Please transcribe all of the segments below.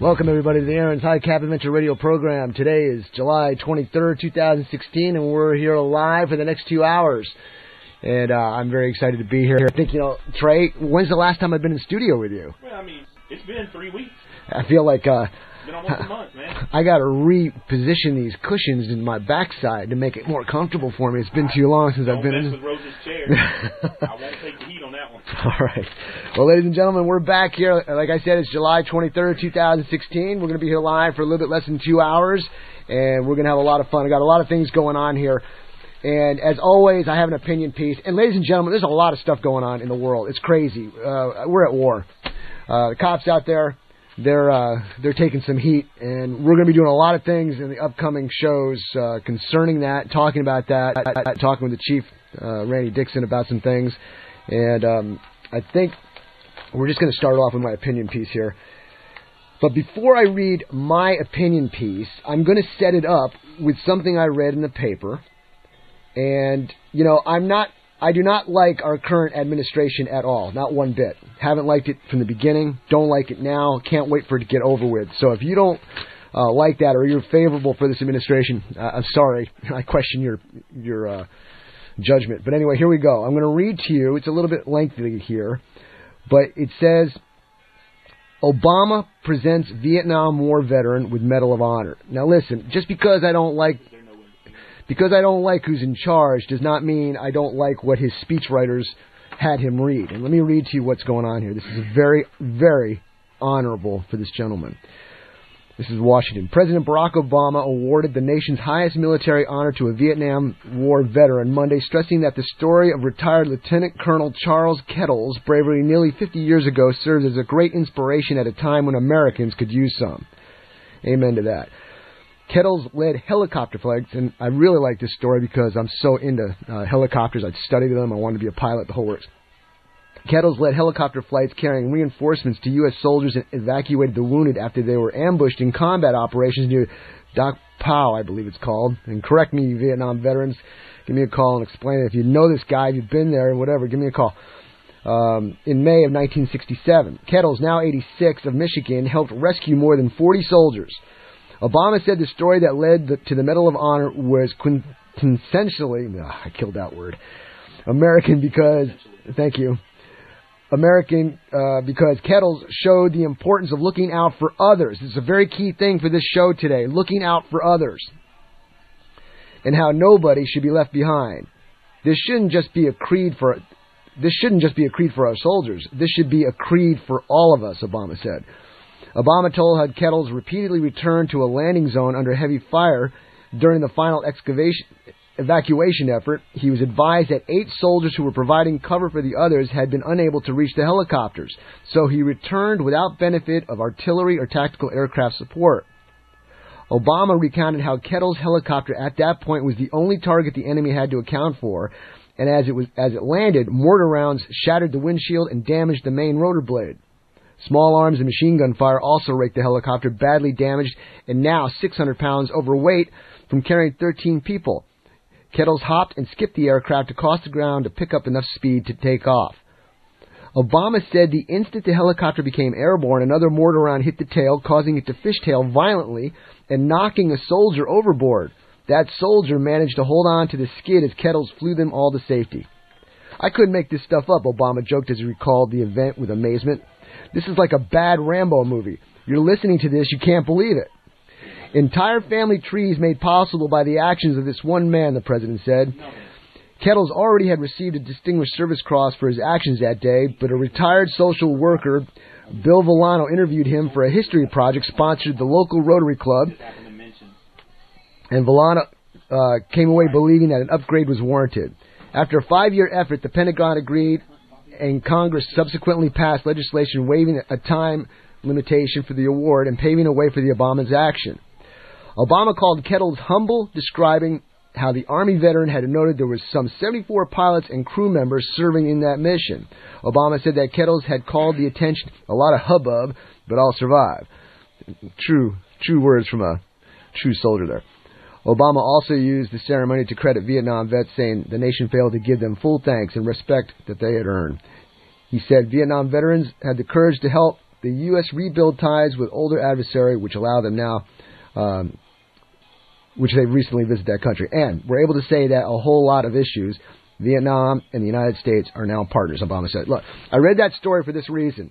Welcome, everybody, to the Aaron's High Cap Adventure Radio program. Today is July 23rd, 2016, and we're here live for the next 2 hours. And I'm very excited to be here. I think, Trey, when's the last time I've been in studio with you? Well, it's been 3 weeks. I feel like It's been almost a month, man. I got to reposition these cushions in my backside to make it more comfortable for me. It's been too long since I've been in. Don't mess with Rose's chair. I won't take the heat on that one. All right. Well, ladies and gentlemen, we're back here. Like I said, it's July 23rd, 2016. We're going to be here live for a little bit less than 2 hours, and we're going to have a lot of fun. I got a lot of things going on here. And as always, I have an opinion piece. And ladies and gentlemen, there's a lot of stuff going on in the world. It's crazy. We're at war. The cops out there, they're taking some heat, and we're going to be doing a lot of things in the upcoming shows concerning that, talking about that, talking with the Chief, Randy Dixon, about some things. And I think we're just going to start off with my opinion piece here. But before I read my opinion piece, I'm going to set it up with something I read in the paper. And, I do not like our current administration at all, not one bit. Haven't liked it from the beginning, don't like it now, can't wait for it to get over with. So if you don't like that, or you're favorable for this administration, I'm sorry, I question your judgment. But anyway, here we go. I'm going to read to you, it's a little bit lengthy here, but it says, Obama presents Vietnam War veteran with Medal of Honor. Now listen, just because I don't like who's in charge does not mean I don't like what his speechwriters had him read. And let me read to you what's going on here. This is very, very honorable for this gentleman. This is Washington. President Barack Obama awarded the nation's highest military honor to a Vietnam War veteran Monday, stressing that the story of retired Lieutenant Colonel Charles Kettle's bravery nearly 50 years ago serves as a great inspiration at a time when Americans could use some. Amen to that. Kettles led helicopter flights, and I really like this story because I'm so into helicopters. I'd studied them. I wanted to be a pilot, the whole works. Kettles led helicopter flights carrying reinforcements to U.S. soldiers and evacuated the wounded after they were ambushed in combat operations near Doc Pao, I believe it's called. And correct me, Vietnam veterans. Give me a call and explain it. If you know this guy, if you've been there, whatever, give me a call. In May of 1967, Kettles, now 86, of Michigan, helped rescue more than 40 soldiers. Obama said the story that led to the Medal of Honor was quintessentially, I killed that word, American because Kettles showed the importance of looking out for others. This is a very key thing for this show today, looking out for others, and how nobody should be left behind. This shouldn't just be a creed for our soldiers. This should be a creed for all of us, Obama said. Obama told how Kettles repeatedly returned to a landing zone under heavy fire during the final evacuation effort. He was advised that 8 soldiers who were providing cover for the others had been unable to reach the helicopters, so he returned without benefit of artillery or tactical aircraft support. Obama recounted how Kettles' helicopter at that point was the only target the enemy had to account for, and as it landed, mortar rounds shattered the windshield and damaged the main rotor blade. Small arms and machine gun fire also raked the helicopter, badly damaged and now 600 pounds overweight from carrying 13 people. Kettles hopped and skipped the aircraft across the ground to pick up enough speed to take off. Obama said the instant the helicopter became airborne, another mortar round hit the tail, causing it to fishtail violently and knocking a soldier overboard. That soldier managed to hold on to the skid as Kettles flew them all to safety. I couldn't make this stuff up, Obama joked as he recalled the event with amazement. This is like a bad Rambo movie. You're listening to this, you can't believe it. Entire family trees made possible by the actions of this one man, the president said. Kettles already had received a Distinguished Service Cross for his actions that day, but a retired social worker, Bill Villano, interviewed him for a history project sponsored at the local Rotary Club. And Villano came away believing that an upgrade was warranted. After a 5-year effort, the Pentagon agreed, and Congress subsequently passed legislation waiving a time limitation for the award and paving a way for the Obama's action. Obama called Kettles humble, describing how the Army veteran had noted there was some 74 pilots and crew members serving in that mission. Obama said that Kettles had called the attention, a lot of hubbub, but I'll survive. True words from a true soldier there. Obama also used the ceremony to credit Vietnam vets, saying the nation failed to give them full thanks and respect that they had earned. He said Vietnam veterans had the courage to help the U.S. rebuild ties with older adversary, which allow them now, which they've recently visited that country. And we're able to say that a whole lot of issues, Vietnam and the United States are now partners, Obama said. Look, I read that story for this reason.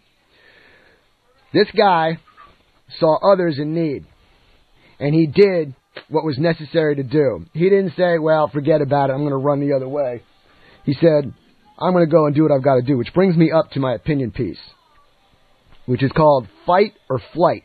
This guy saw others in need, and he did what was necessary to do. He didn't say, well, forget about it, I'm going to run the other way. He said, I'm going to go and do what I've got to do, which brings me up to my opinion piece, which is called Fight or Flight.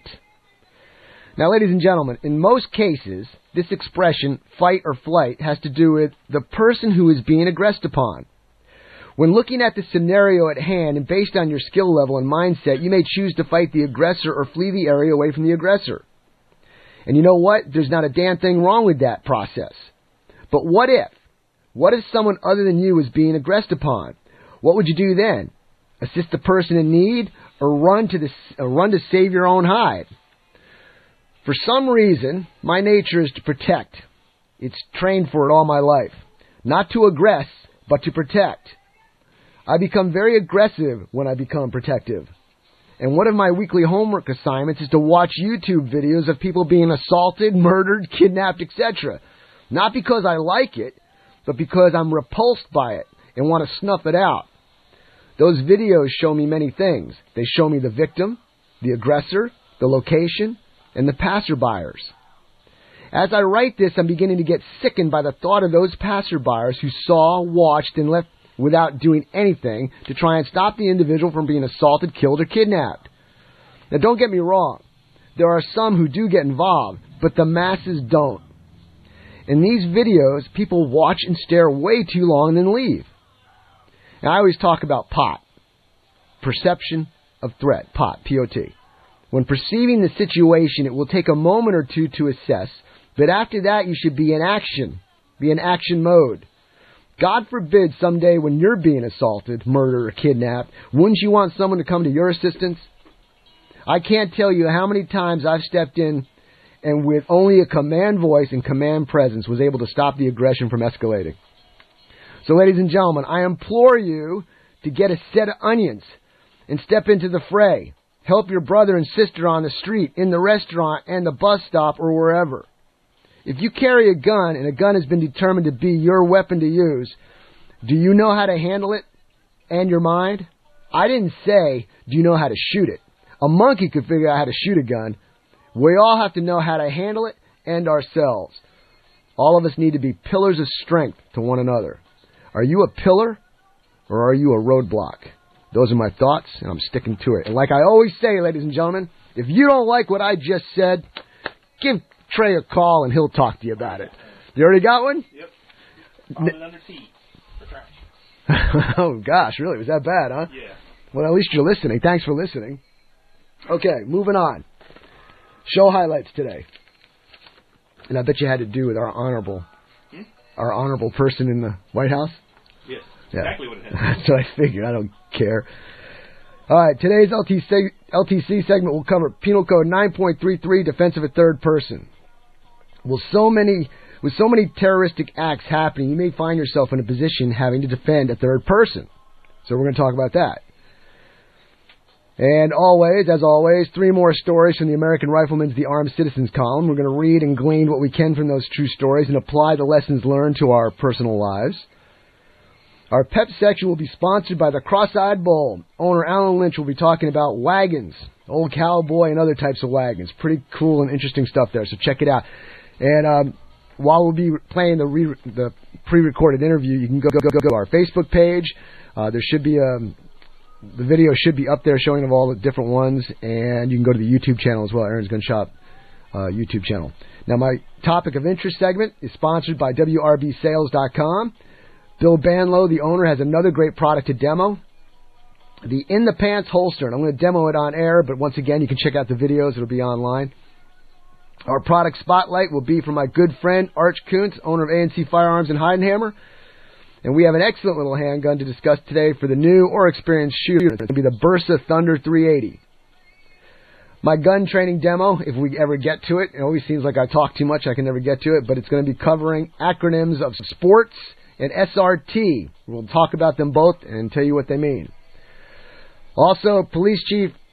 Now, ladies and gentlemen, in most cases, this expression, fight or flight, has to do with the person who is being aggressed upon. When looking at the scenario at hand and based on your skill level and mindset, you may choose to fight the aggressor or flee the area away from the aggressor. And you know what? There's not a damn thing wrong with that process. But what if? What if someone other than you is being aggressed upon? What would you do then? Assist the person in need or run to save your own hide? For some reason, my nature is to protect. It's trained for it all my life. Not to aggress, but to protect. I become very aggressive when I become protective. And one of my weekly homework assignments is to watch YouTube videos of people being assaulted, murdered, kidnapped, etc. Not because I like it, but because I'm repulsed by it and want to snuff it out. Those videos show me many things. They show me the victim, the aggressor, the location, and the passerbyers. As I write this, I'm beginning to get sickened by the thought of those passerbyers who saw, watched, and left without doing anything to try and stop the individual from being assaulted, killed, or kidnapped. Now, don't get me wrong. There are some who do get involved, but the masses don't. In these videos, people watch and stare way too long and then leave. Now, I always talk about POT. Perception of threat. POT. P-O-T. When perceiving the situation, it will take a moment or two to assess, but after that, you should be in action. Be in action mode. God forbid someday when you're being assaulted, murdered, or kidnapped, wouldn't you want someone to come to your assistance? I can't tell you how many times I've stepped in and with only a command voice and command presence was able to stop the aggression from escalating. So, ladies and gentlemen, I implore you to get a set of onions and step into the fray. Help your brother and sister on the street, in the restaurant, and the bus stop, or wherever. If you carry a gun and a gun has been determined to be your weapon to use, do you know how to handle it and your mind? I didn't say, do you know how to shoot it? A monkey could figure out how to shoot a gun. We all have to know how to handle it and ourselves. All of us need to be pillars of strength to one another. Are you a pillar or are you a roadblock? Those are my thoughts, and I'm sticking to it. And like I always say, ladies and gentlemen, if you don't like what I just said, give Trey a call and he'll talk to you about it. You already got one? Yep. Found it under T for trash. Oh, gosh, really? Was that bad, huh? Yeah. Well, at least you're listening. Thanks for listening. Okay, moving on. Show highlights today. And I bet you had to do with our honorable person in the White House. Yes, Yeah. exactly what it has. That's what I figured. I don't care. All right, today's LTC segment will cover Penal Code 9.33, defense of a third person. With so many terroristic acts happening, you may find yourself in a position having to defend a third person. So we're going to talk about that. And as always, 3 more stories from the American Rifleman's The Armed Citizens column. We're going to read and glean what we can from those true stories and apply the lessons learned to our personal lives. Our pep section will be sponsored by the Cross-Eyed Bull. Owner Alan Lynch will be talking about wagons, old cowboy and other types of wagons. Pretty cool and interesting stuff there, so check it out. And while we'll be playing the pre-recorded interview, you can go to our Facebook page. There should be the video should be up there showing of all the different ones, and you can go to the YouTube channel as well, Aaron's Gun Shop YouTube channel. Now, my topic of interest segment is sponsored by WRBSales.com. Bill Banlow, the owner, has another great product to demo, the In the Pants holster. And I'm going to demo it on air, but once again, you can check out the videos. It'll be online. Our product spotlight will be from my good friend, Arch Kuntz, owner of ANC Firearms in Heidenhammer. And we have an excellent little handgun to discuss today for the new or experienced shooter. It's going to be the Bersa Thunder 380. My gun training demo, if we ever get to it always seems like I talk too much, I can never get to it, but it's going to be covering acronyms of sports and SRT. We'll talk about them both and tell you what they mean. Also, Police Chief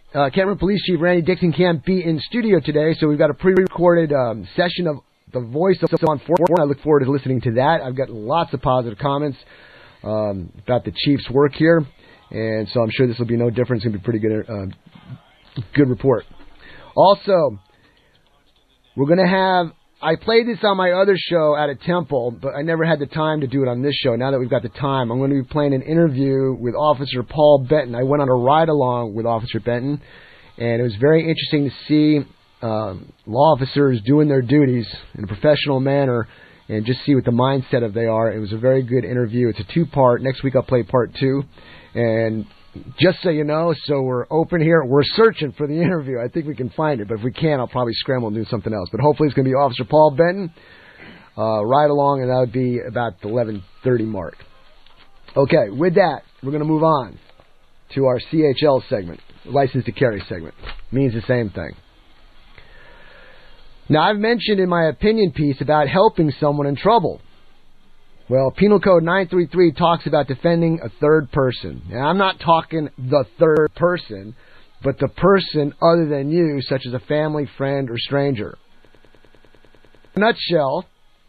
Cameron Police Chief Randy Dixon can't be in studio today, so we've got a pre-recorded session of the voice of on 4. I look forward to listening to that. I've got lots of positive comments about the Chief's work here, and so I'm sure this will be no different. It's going to be a pretty good report. Also, we're going to have... I played this on my other show at a temple, but I never had the time to do it on this show. Now that we've got the time, I'm going to be playing an interview with Officer Paul Benton. I went on a ride-along with Officer Benton, and it was very interesting to see law officers doing their duties in a professional manner and just see what the mindset of they are. It was a very good interview. It's a 2-part. Next week I'll play part 2. And just so you know, so we're open here. We're searching for the interview. I think we can find it, but if we can't, I'll probably scramble and do something else. But hopefully it's going to be Officer Paul Benton, ride along, and that would be about the 11:30 mark. Okay, with that, we're going to move on to our CHL segment, License to Carry segment. Means the same thing. Now, I've mentioned in my opinion piece about helping someone in trouble. Well, Penal Code 933 talks about defending a third person. And I'm not talking the third person, but the person other than you, such as a family, friend, or stranger. In a nutshell,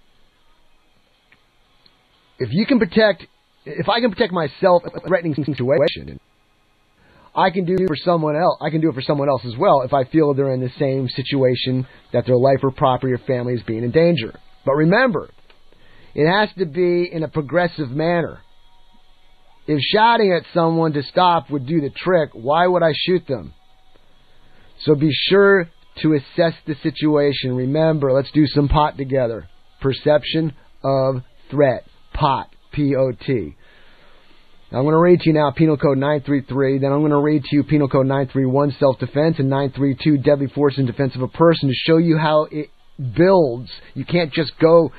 if I can protect myself in a threatening situation, I can do it for someone else. I can do it for someone else as well if I feel they're in the same situation, that their life or property or family is being in danger. But remember, it has to be in a progressive manner. If shouting at someone to stop would do the trick, why would I shoot them? So be sure to assess the situation. Remember, let's do some POT together. Perception of threat. POT. P-O-T. Now, I'm going to read to you now Penal Code 933. Then I'm going to read to you Penal Code 931, self-defense, and 932, deadly force in defense of a person, to show you how it builds. You can't just go...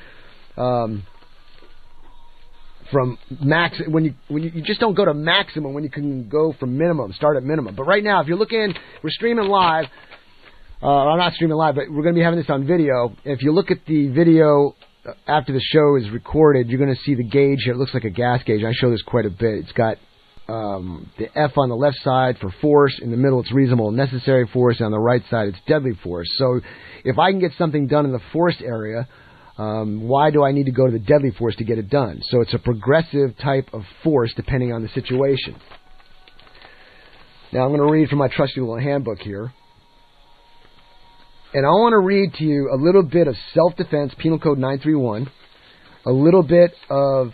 from max when you just don't go to maximum when you can go from minimum, start at minimum. But right now, if you're looking, we're streaming live. I'm not streaming live, but we're going to be having this on video. If you look at the video after the show is recorded, you're going to see the gauge here. It looks like a gas gauge. I show this quite a bit. It's got the F on the left side for force. In the middle, it's reasonable and necessary force. And on the right side, it's deadly force. So if I can get something done in the force area, why do I need to go to the deadly force to get it done? So it's a progressive type of force depending on the situation. Now I'm going to read from my trusty little handbook here. And I want to read to you a little bit of self-defense, Penal Code 931, a little bit of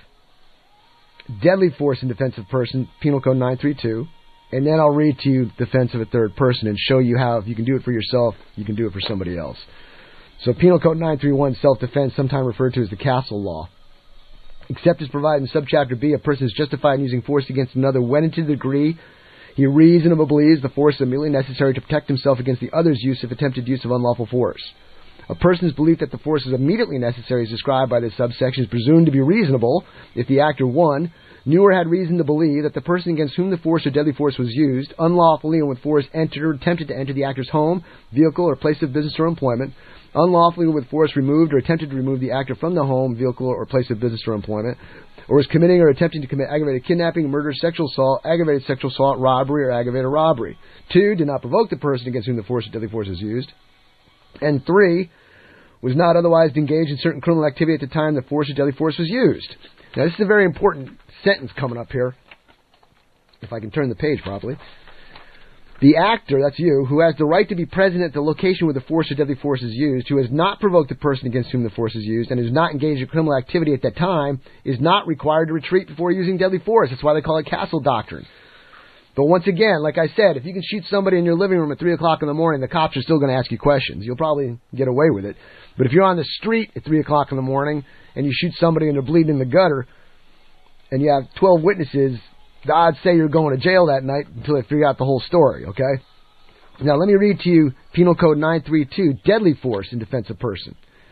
deadly force in defense of person, Penal Code 932, and then I'll read to you defense of a third person and show you how if you can do it for yourself, you can do it for somebody else. So Penal Code 931, self-defense, sometimes referred to as the Castle Law. Except as provided in Subchapter B, a person is justified in using force against another when to the degree he reasonably believes the force is immediately necessary to protect himself against the other's use of attempted use of unlawful force. A person's belief that the force is immediately necessary as described by this subsection is presumed to be reasonable if the actor, 1, knew or had reason to believe that the person against whom the force or deadly force was used unlawfully and with force entered or attempted to enter the actor's home, vehicle, or place of business or employment, unlawfully with force removed or attempted to remove the actor from the home, vehicle, or place of business or employment, or is committing or attempting to commit aggravated kidnapping, murder, sexual assault, robbery, or aggravated robbery. 2, did not provoke the person against whom the force or deadly force is used. And 3, was not otherwise engaged in certain criminal activity at the time the force or deadly force was used. Now, this is a very important sentence coming up here, if I can turn the page properly. The actor, that's you, who has the right to be present at the location where the force or deadly force is used, who has not provoked the person against whom the force is used, and is not engaged in criminal activity at that time, is not required to retreat before using deadly force. That's why they call it Castle Doctrine. But once again, like I said, if you can shoot somebody in your living room at 3 o'clock in the morning, the cops are still going to ask you questions. You'll probably get away with it. But if you're on the street at 3 o'clock in the morning and you shoot somebody and they're bleeding in the gutter, and you have 12 witnesses, the odds say you're going to jail that night until they figure out the whole story, okay? Now, let me read to you Penal Code 932, deadly force in defense of person.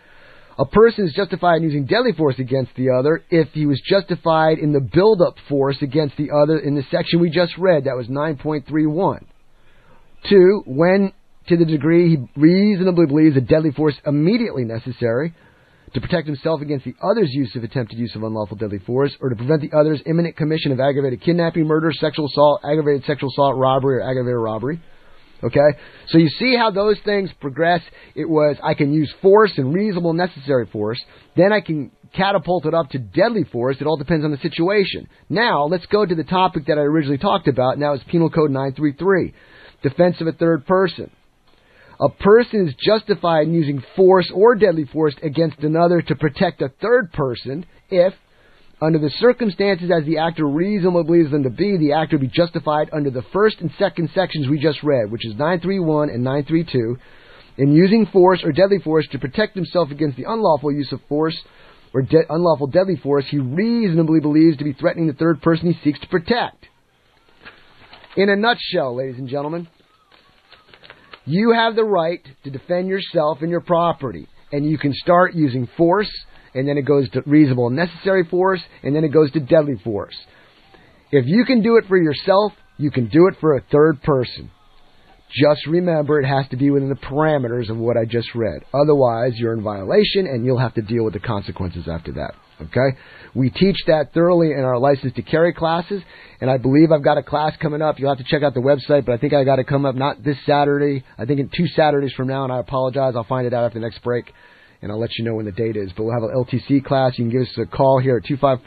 A person is justified in using deadly force against the other if he was justified in the build-up force against the other in the section we just read. That was 9.31. 2, when to the degree he reasonably believes a deadly force immediately necessary to protect himself against the other's use of attempted use of unlawful deadly force, or to prevent the other's imminent commission of aggravated kidnapping, murder, sexual assault, aggravated sexual assault, robbery, or aggravated robbery. Okay? So you see how those things progress. It was, I can use force and reasonable necessary force. Then I can catapult it up to deadly force. It all depends on the situation. Now, let's go to the topic that I originally talked about, and that was Penal Code 933, defense of a third person. A person is justified in using force or deadly force against another to protect a third person if, under the circumstances as the actor reasonably believes them to be, the actor be justified under the first and second sections we just read, which is 931 and 932, in using force or deadly force to protect himself against the unlawful use of force or unlawful deadly force he reasonably believes to be threatening the third person he seeks to protect. In a nutshell, ladies and gentlemen, you have the right to defend yourself and your property, and you can start using force, and then it goes to reasonable and necessary force, and then it goes to deadly force. If you can do it for yourself, you can do it for a third person. Just remember, it has to be within the parameters of what I just read. Otherwise, you're in violation, and you'll have to deal with the consequences after that. Okay? We teach that thoroughly in our license to carry classes, and I believe I've got a class coming up. You'll have to check out the website, but I think I got to come up not this Saturday. I think in 2 Saturdays from now, and I apologize. I'll find it out after the next break, and I'll let you know when the date is. But we'll have an LTC class. You can give us a call here at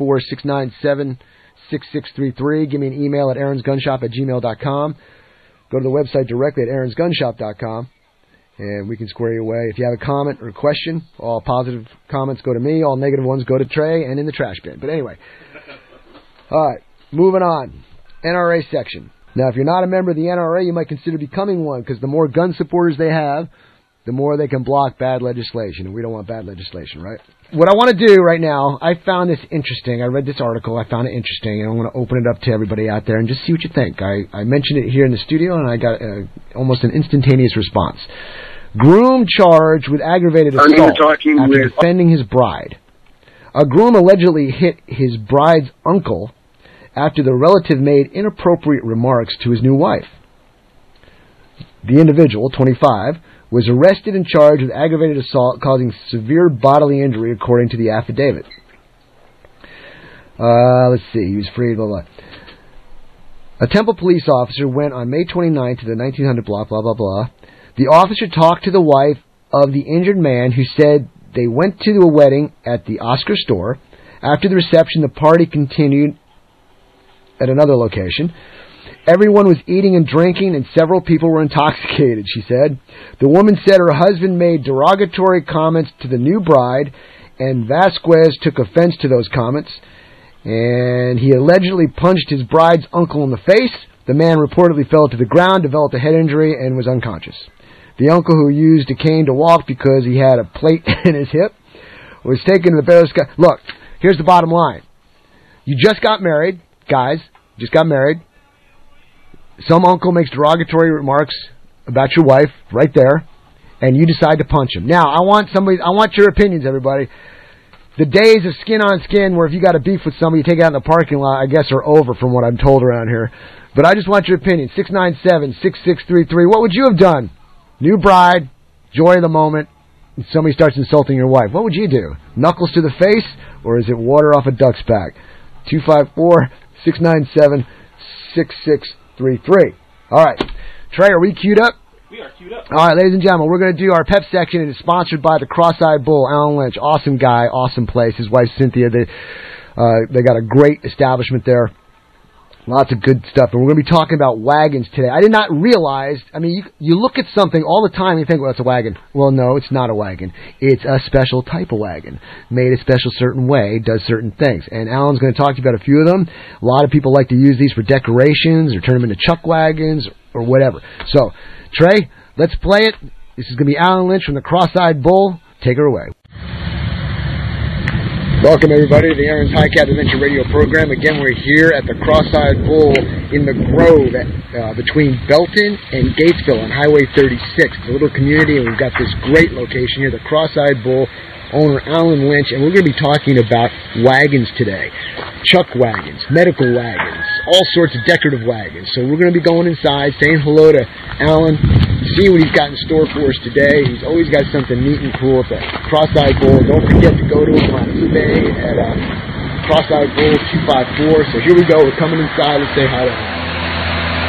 254-697-6633. Give me an email at aaronsgunshop@gmail.com. Go to the website directly at aaronsgunshop.com, and we can square you away. If you have a comment or a question, all positive comments go to me, all negative ones go to Trey and in the trash bin. But anyway, all right, moving on. NRA section. Now, if you're not a member of the NRA, you might consider becoming one, because the more gun supporters they have, the more they can block bad legislation, and we don't want bad legislation, right? What I want to do right now, I found this interesting. I read this article. I found it interesting, and I want to open it up to everybody out there and just see what you think. I mentioned it here in the studio, and I got almost an instantaneous response. Groom charged with aggravated assault after defending his bride. A groom allegedly hit his bride's uncle after the relative made inappropriate remarks to his new wife. The individual, 25, was arrested and charged with aggravated assault causing severe bodily injury, according to the affidavit. Let's see. He was free, blah, blah. A Temple police officer went on May 29th to the 1900 block, blah, blah, blah. The officer talked to the wife of the injured man, who said they went to a wedding at the Oscar store. After the reception, the party continued at another location. Everyone was eating and drinking, and several people were intoxicated, she said. The woman said her husband made derogatory comments to the new bride, and Vasquez took offense to those comments, and he allegedly punched his bride's uncle in the face. The man reportedly fell to the ground, developed a head injury, and was unconscious. The uncle, who used a cane to walk because he had a plate in his hip, was taken to the Bear Sky. Look, here's the bottom line. You just got married, guys, just got married. Some uncle makes derogatory remarks about your wife right there, and you decide to punch him. Now, I want your opinions, everybody. The days of skin on skin, where if you got a beef with somebody, you take it out in the parking lot, I guess are over from what I'm told around here. But I just want your opinion. 697-6633. What would you have done? New bride, joy of the moment, and somebody starts insulting your wife. What would you do? Knuckles to the face, or is it water off a duck's back? 254-697-6633. All right. Trey, are we queued up? We are queued up. All right, ladies and gentlemen, we're going to do our pep section, and it's sponsored by the Cross-Eyed Bull, Alan Lynch. Awesome guy, awesome place. His wife, Cynthia, they got a great establishment there. Lots of good stuff. And we're going to be talking about wagons today. I did not realize, I mean, you look at something all the time and you think, well, it's a wagon. Well, no, it's not a wagon. It's a special type of wagon, made a special certain way, does certain things. And Alan's going to talk to you about a few of them. A lot of people like to use these for decorations or turn them into chuck wagons or whatever. So, Trey, let's play it. This is going to be Alan Lynch from the Cross-Eyed Bull. Take her away. Welcome, everybody, to the Aaron's Hi-Cat Adventure Radio program. Again, we're here at the Cross-Eyed Bull in the Grove between Belton and Gatesville on Highway 36. It's a little community, and we've got this great location here, the Cross-Eyed Bull, owner Alan Lynch, and we're going to be talking about wagons today. Chuck wagons, medical wagons, all sorts of decorative wagons. So we're going to be going inside, saying hello to Alan, see what he's got in store for us today. He's always got something neat and cool at the Cross-Eyed Bull. Don't forget to go to him on eBay at Cross-Eyed Bull 254. So here we go. We're coming inside. Let's say hi to Alan.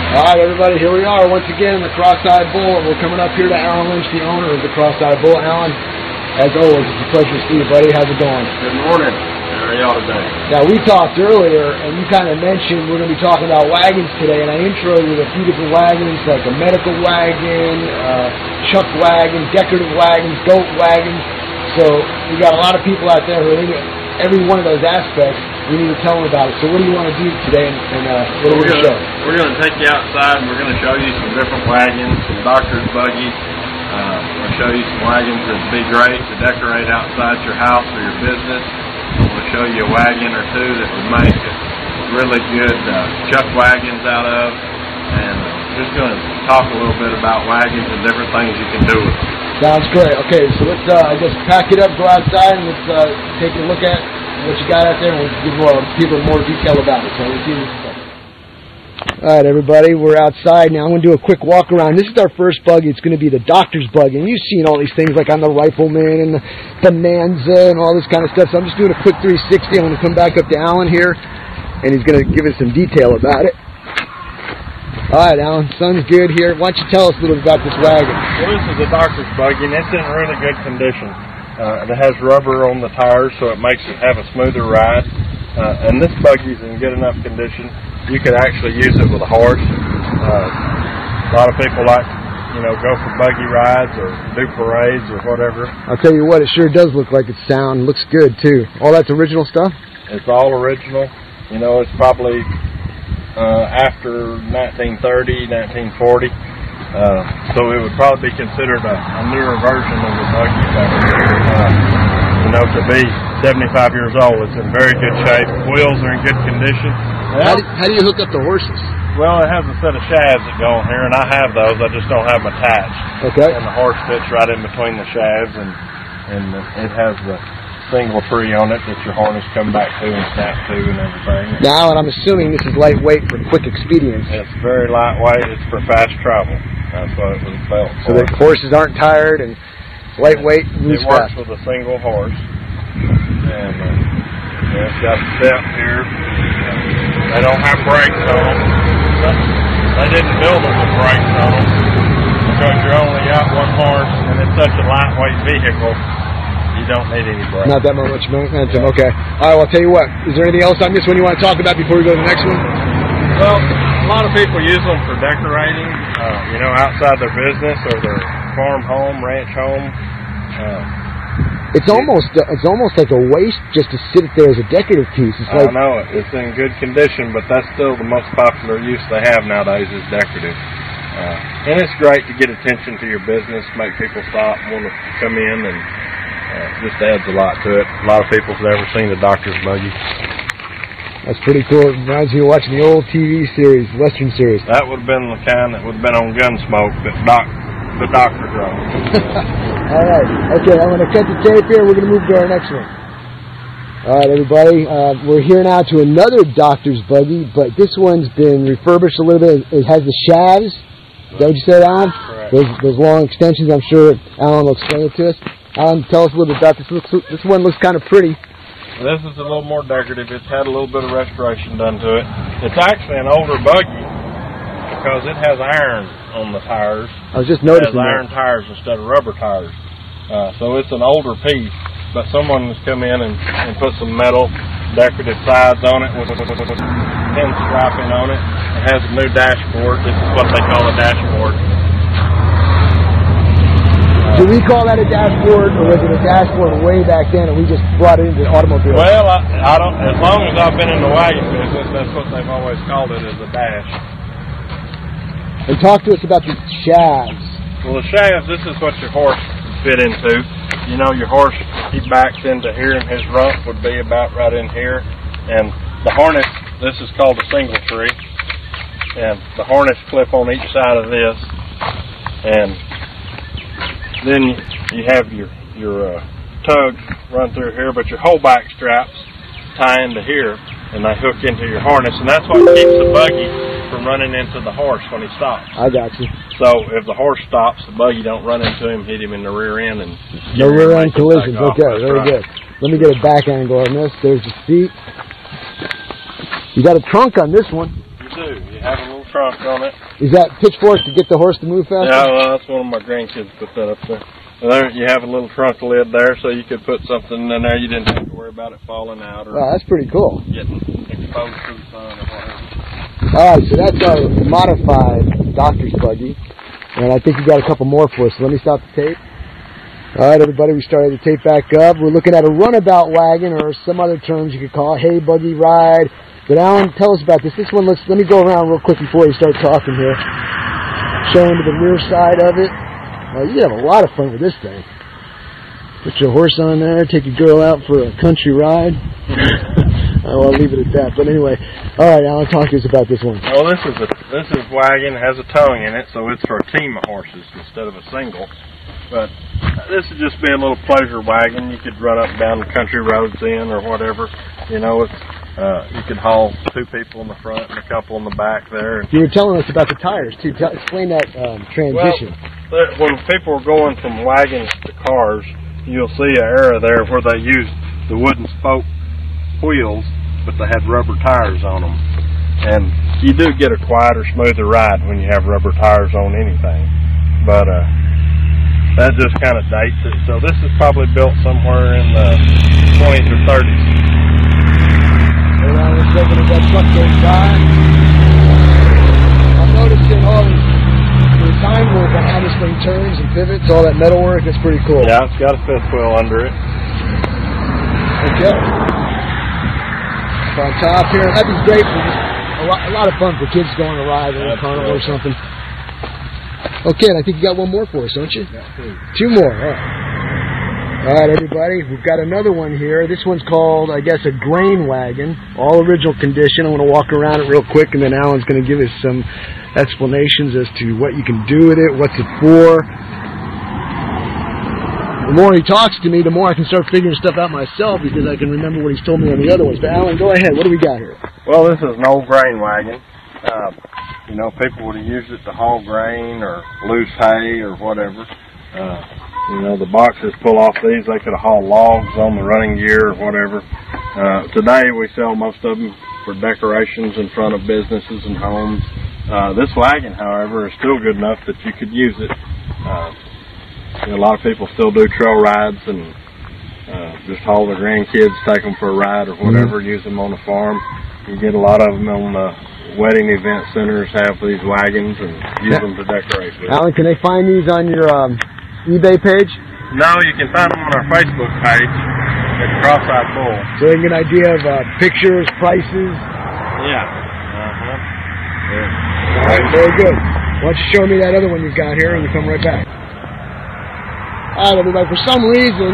All right, everybody, here we are once again in the Cross-Eyed Bull. We're coming up here to Alan Lynch, the owner of the Cross-Eyed Bull. Alan, as always, it's a pleasure to see you, buddy. How's it going? Good morning. How are y'all today? Now, we talked earlier, and you kind of mentioned we're going to be talking about wagons today, and I introed with a few different wagons, like a medical wagon, chuck wagon, decorative wagons, goat wagons. So we got a lot of people out there who are into every one of those aspects. We need to tell them about it. So what do you want to do today, and what are we going to show? We're going to take you outside, and we're going to show you some different wagons, some doctor's buggies. We'll show you some wagons that would be great to decorate outside your house or your business. We'll show you a wagon or two that would make really good chuck wagons out of. And just going to talk a little bit about wagons and different things you can do with them. Sounds great. Okay, so let's just pack it up, go outside, and let's take a look at what you got out there, and we'll give people more detail about it. So let's see. All right, everybody, we're outside now. I'm going to do a quick walk around. This is our first buggy. It's going to be the doctor's buggy, and you've seen all these things like on the Rifleman and the Bonanza and all this kind of stuff. So I'm just doing a quick 360. I'm going to come back up to Alan here, and he's going to give us some detail about it. All right, Alan, sun's good here. Why don't you tell us a little bit about this wagon? Well, this is a doctor's buggy, and it's in really good condition. It has rubber on the tires, so it makes it have a smoother ride. And this buggy's in good enough condition. You could actually use it with a horse. A lot of people like, go for buggy rides or do parades or whatever. I'll tell you what, it sure does look like it's sound. Looks good, too. All that's original stuff? It's all original. It's probably after 1930, 1940. So it would probably be considered a newer version of the buggy. To be 75 years old, it's in very good shape. Wheels are in good condition. How do you hook up the horses? Well, it has a set of shafts that go on here, and I have those. I just don't have them attached. Okay. And the horse fits right in between the shafts, and it has the single tree on it that your harness come back to and snap to and everything. Now, and I'm assuming this is lightweight for quick expedience. It's very lightweight. It's for fast travel. That's what it was built for. So the horses aren't tired and lightweight. It works with a single horse. And it's got a step here. They don't have brakes on them. They didn't build them with brakes on them because you're only got one horse, and it's such a lightweight vehicle. You don't need any brakes. Not that much momentum. Okay. All right. Well, I'll tell you what. Is there anything else on this one you want to talk about before we go to the next one? Well, a lot of people use them for decorating, outside their business or their farm home, ranch home. It's almost like a waste just to sit it there as a decorative piece. I know it. It's in good condition, but that's still the most popular use they have nowadays is decorative. And it's great to get attention to your business, make people stop and want to come in, and just adds a lot to it. A lot of people's never seen a doctor's buggy. That's pretty cool. It reminds me of watching the old TV series, Western series. That would have been the kind that would have been on Gunsmoke that the doctor drove. All right. Okay, I'm going to cut the tape here. We're going to move to our next one. All right, everybody. We're here now to another doctor's buggy, but this one's been refurbished a little bit. It has the shafts. Is that what you said, Alan? Correct. Those long extensions. I'm sure Alan will explain it to us. Alan, tell us a little bit about this. This one looks kind of pretty. This is a little more decorative. It's had a little bit of restoration done to it. It's actually an older buggy because it has iron on the tires. I was just noticing it has iron tires instead of rubber tires. So it's an older piece, but someone has come in and put some metal decorative sides on it with pinstriping on it. It has a new dashboard. This is what they call a dashboard. Do we call that a dashboard, or was it a dashboard way back then and we just brought it into the automobile? Well, I don't. As long as I've been in the wagon business, that's what they've always called it, is a dash. And talk to us about the shafts. Well, the shafts, this is what your horse fit into. Your horse, he backs into here, and his rump would be about right in here. And the harness, this is called a single tree. And the harness clip on each side of this. And then you have your tugs run through here, but your whole back straps tie into here, and they hook into your harness, and that's what keeps the buggy from running into the horse when he stops. I got you. So if the horse stops, the buggy don't run into him, hit him in the rear end, and no rear end collisions. Okay, very good. Let me get a back angle on this. There's the seat. You got a trunk on this one. You do. You have a little trunk on it. Is that pitchfork to get the horse to move faster? Yeah, well, that's one of my grandkids put that up there. And there you have a little trunk lid there, so you could put something in there. You didn't have to worry about it falling out or Oh, that's pretty cool. getting exposed to the sun or whatever. All right, so that's our modified doctor's buggy. And I think you got a couple more for us. So let me stop the tape. All right, everybody, we started the tape back up. We're looking at a runabout wagon, or some other terms you could call it, hay buggy ride. But Alan, tell us about this. This one looks, let me go around real quick before you start talking here. Showing to the rear side of it. You have a lot of fun with this thing. Put your horse on there, take your girl out for a country ride. I'll leave it at that. But anyway, all right, Alan, talk to us about this one. Well, this is wagon, has a tongue in it, so it's for a team of horses instead of a single. But this would just be a little pleasure wagon. You could run up and down the country roads in or whatever. You know, it's you could haul 2 people in the front and a couple in the back there. You were telling us about the tires, too. Explain that transition. Well, when people are going from wagons to cars, you'll see an era there where they used the wooden spoke wheels, but they had rubber tires on them. And you do get a quieter, smoother ride when you have rubber tires on anything. But that just kind of dates it. So this is probably built somewhere in the 20s or 30s. Hold on a second as that truck goes by. I'm noticing all the time work on how this thing turns and pivots, all that metal work. It's pretty cool. Yeah, it's got a fifth wheel under it. Okay. On top here. That'd be great for a lot of fun for kids going to ride in a carnival or something. Okay, and I think you got one more for us, don't you? Yeah, 2 more. All right, everybody. We've got another one here. This one's called, I guess, a grain wagon. All original condition. I'm going to walk around it real quick, and then Alan's going to give us some explanations as to what you can do with it, what's it for. The more he talks to me, the more I can start figuring stuff out myself because I can remember what he's told me on the other ones. But Alan, go ahead. What do we got here? Well, this is an old grain wagon. You know, people would have used it to haul grain or loose hay or whatever. You know, the boxes pull off these. They could have hauled logs on the running gear or whatever. Today we sell most of them for decorations in front of businesses and homes. This wagon, however, is still good enough that you could use it. You know, a lot of people still do trail rides and just haul their grandkids, take them for a ride or whatever, use them on the farm. You get a lot of them on the wedding event centers have these wagons and use them to decorate with. Alan, can they find these on your eBay page? No, you can find them on our Facebook page at Cross-Eyed Bull. So they can get an idea of pictures, prices. Yeah. All right, very good. Why don't you show me that other one you've got here and you come right back. All right, everybody, for some reason,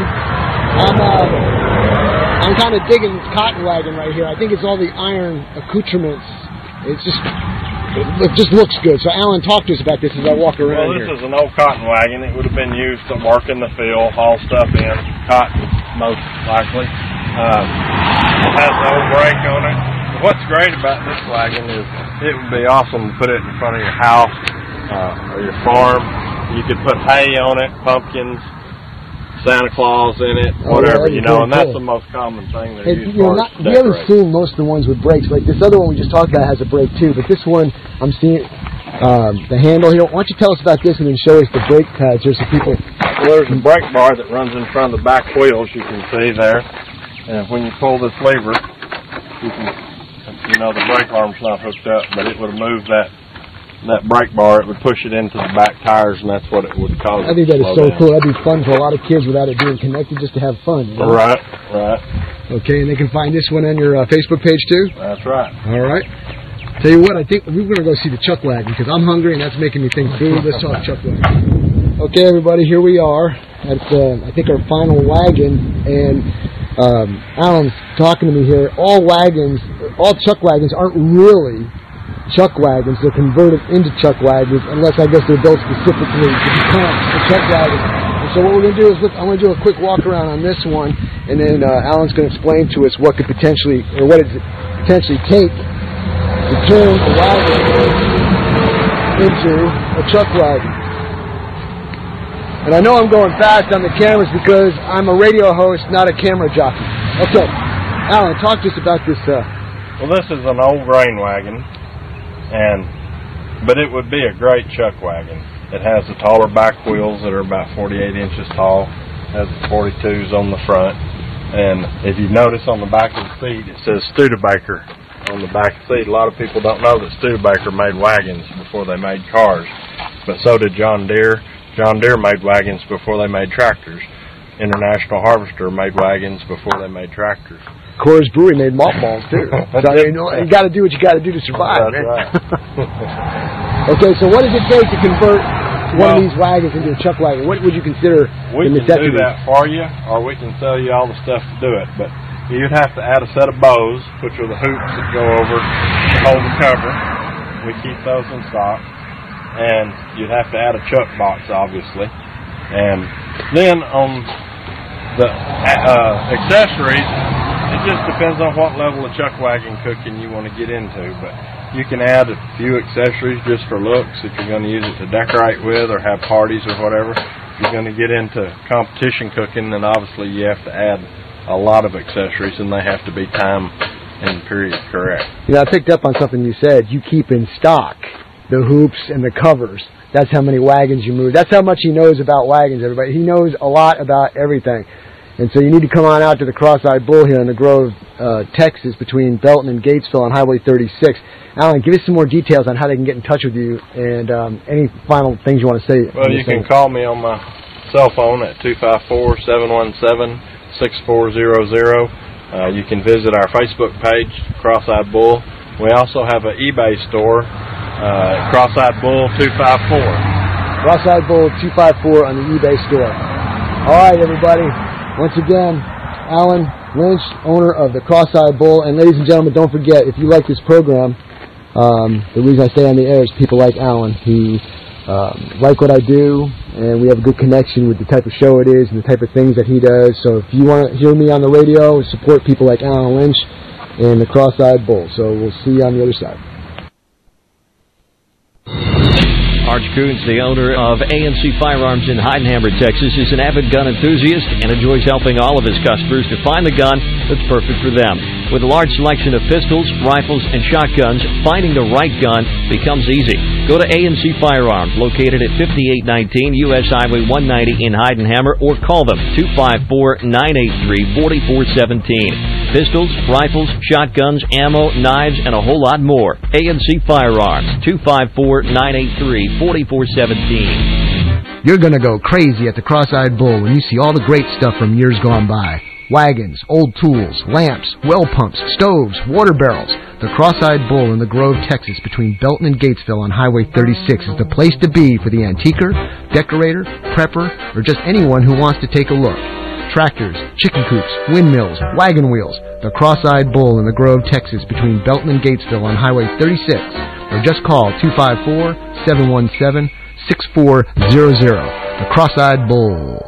I'm kind of digging this cotton wagon right here. I think it's all the iron accoutrements. It just looks good. So, Alan, talk to us about this as I walk around here. Well, this is an old cotton wagon. It would have been used to work in the field, haul stuff in, cotton most likely. It has an old brake on it. What's great about this wagon is it would be awesome to put it in front of your house or your farm. You could put hay on it, pumpkins, Santa Claus in it, whatever, you know, and that's the most common thing they use for it. You haven't seen most of the ones with brakes. Like this other one we just talked about has a brake too, but this one I'm seeing the handle here. Why don't you tell us about this and then show us the brake pads here so people... Well, there's a brake bar that runs in front of the back wheels, you can see there. And when you pull this lever, you can, you know, the brake arm's not hooked up, but it would have moved that brake bar, it would push it into the back tires, and that's what it would cause. I think that is so cool. That'd be fun for a lot of kids without it being connected, just to have fun. You know? Right. Okay, and they can find this one on your Facebook page too? That's right. All right. Tell you what, I think we're going to go see the chuck wagon because I'm hungry and that's making me think food. Let's talk chuck wagon. Okay, everybody, here we are at I think our final wagon, and Alan's talking to me here. All chuck wagons aren't really chuck wagons. They're converted into chuck wagons, unless I guess they're built specifically to become a chuck wagon. And so what we're going to do is, I'm going to do a quick walk around on this one, and then Alan's going to explain to us what it potentially take to turn a wagon into a chuck wagon. And I know I'm going fast on the cameras because I'm a radio host, not a camera jockey. Okay, Alan, talk to us about this. Well, this is an old grain wagon. And But it would be a great chuck wagon. It has the taller back wheels that are about 48 inches tall. Has the 42s on the front. And if you notice on the back of the seat, it says Studebaker on the back of the seat. A lot of people don't know that Studebaker made wagons before they made cars. But so did John Deere. John Deere made wagons before they made tractors. International Harvester made wagons before they made tractors. Coors Brewery made malt balls too. So you got to do what you got to do to survive. That's man. right. Okay, so what does it take to convert one of these wagons into a chuck wagon? What would you consider we the can necessity? do that for you, or we can sell you all the stuff to do it. But you'd have to add a set of bows, which are the hoops that go over to hold the cover. We keep those in stock. And you'd have to add a chuck box, obviously. And then on the accessories, it just depends on what level of chuck wagon cooking you want to get into. But you can add a few accessories just for looks if you're going to use it to decorate with or have parties or whatever. If you're going to get into competition cooking, then obviously you have to add a lot of accessories, and they have to be time and period correct. You know, I picked up on something you said. You keep in stock the hoops and the covers. That's how many wagons you move. That's how much he knows about wagons, everybody. He knows a lot about everything. And so you need to come on out to the Cross-Eyed Bull here in the Grove, Texas, between Belton and Gatesville on Highway 36. Alan, give us some more details on how they can get in touch with you and any final things you want to say. Well, you can call me on my cell phone at 254-717-6400. You can visit our Facebook page, Cross-Eyed Bull. We also have an eBay store, Cross-Eyed Bull 254. Cross-Eyed Bull 254 on the eBay store. All right, everybody. Once again, Alan Lynch, owner of the Cross-Eyed Bull. And ladies and gentlemen, don't forget, if you like this program, the reason I stay on the air is people like Alan who like what I do, and we have a good connection with the type of show it is and the type of things that he does. So if you want to hear me on the radio, support people like Alan Lynch and the Cross-Eyed Bull. So we'll see you on the other side. Arch Coons, the owner of A&C Firearms in Heidenhammer, Texas, is an avid gun enthusiast and enjoys helping all of his customers to find the gun that's perfect for them. With a large selection of pistols, rifles, and shotguns, finding the right gun becomes easy. Go to A&C Firearms, located at 5819 U.S. Highway 190 in Heidenhammer, or call them 254-983-4417. Pistols, rifles, shotguns, ammo, knives, and a whole lot more. A&C Firearms, 254-983-4417. You're going to go crazy at the Cross-Eyed Bull when you see all the great stuff from years gone by. Wagons, old tools, lamps, well pumps, stoves, water barrels. The Cross-Eyed Bull in the Grove, Texas, between Belton and Gatesville on Highway 36 is the place to be for the antiquer, decorator, prepper, or just anyone who wants to take a look. Tractors, chicken coops, windmills, wagon wheels. The Cross-Eyed Bull in the Grove, Texas, between Belton and Gatesville on Highway 36. Or just call 254-717-6400. The Cross-Eyed Bull.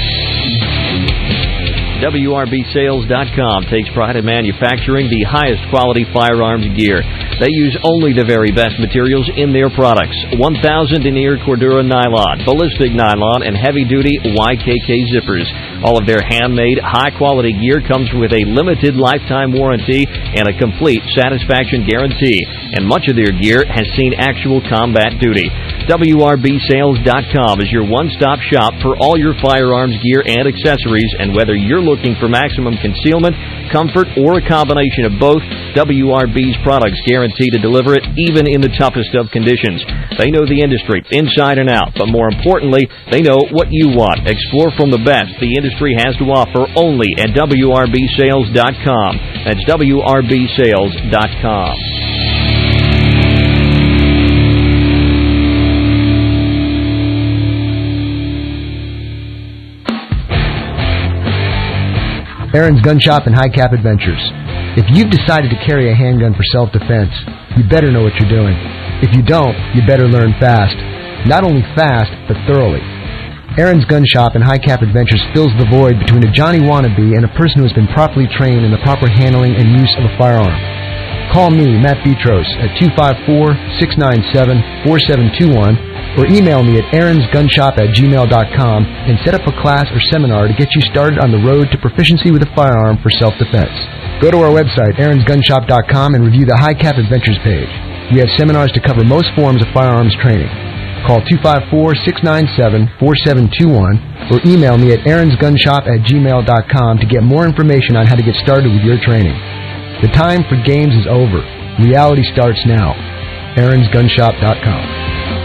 WRBSales.com takes pride in manufacturing the highest quality firearms gear. They use only the very best materials in their products. 1000 denier Cordura nylon, ballistic nylon, and heavy-duty YKK zippers. All of their handmade, high-quality gear comes with a limited lifetime warranty and a complete satisfaction guarantee. And much of their gear has seen actual combat duty. WRBSales.com is your one-stop shop for all your firearms gear and accessories, and whether you're looking for maximum concealment, comfort, or a combination of both, WRB's products guarantee to deliver it even in the toughest of conditions. They know the industry inside and out, but more importantly, they know what you want. Explore from the best the industry has to offer only at WRBSales.com. That's WRBSales.com. Aaron's Gun Shop and High Cap Adventures. If you've decided to carry a handgun for self-defense, you better know what you're doing. If you don't, you better learn fast. Not only fast, but thoroughly. Aaron's Gun Shop and High Cap Adventures fills the void between a Johnny wannabe and a person who has been properly trained in the proper handling and use of a firearm. Call me, Matt Petros, at 254-697-4721, or email me at aaronsgunshop@gmail.com and set up a class or seminar to get you started on the road to proficiency with a firearm for self-defense. Go to our website, aaronsgunshop.com, and review the High Cap Adventures page. We have seminars to cover most forms of firearms training. Call 254-697-4721 or email me at aaronsgunshop@gmail.com to get more information on how to get started with your training. The time for games is over. Reality starts now. aaronsgunshop.com.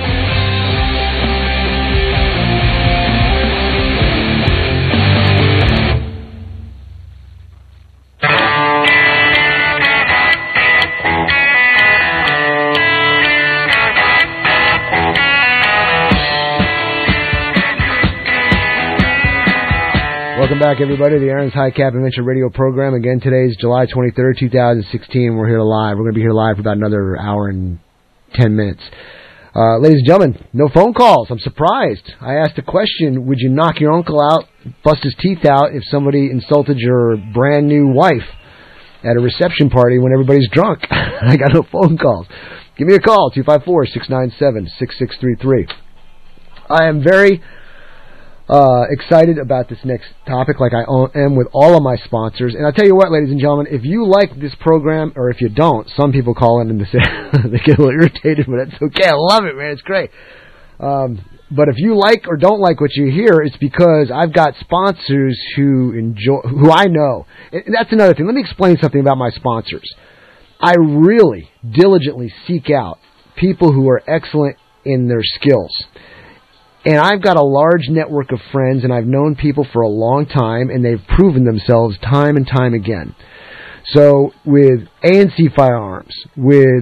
Welcome back, everybody, to the Aaron's High Cap Adventure Radio program. Again, today is July 23rd, 2016. We're here live. We're going to be here live for about another hour and 10 minutes. Ladies and gentlemen, no phone calls. I'm surprised. I asked a question, would you knock your uncle out, bust his teeth out if somebody insulted your brand new wife at a reception party when everybody's drunk? I got no phone calls. Give me a call, 254-697-6633. I am very excited about this next topic, like I am with all of my sponsors. And I'll tell you what, ladies and gentlemen, if you like this program, or if you don't, some people call in and they say they get a little irritated, but that's okay. I love it, man. It's great. But if you like or don't like what you hear, it's because I've got sponsors who I know. And that's another thing. Let me explain something about my sponsors. I really diligently seek out people who are excellent in their skills. And I've got a large network of friends, and I've known people for a long time, and they've proven themselves time and time again. So with ANC Firearms, with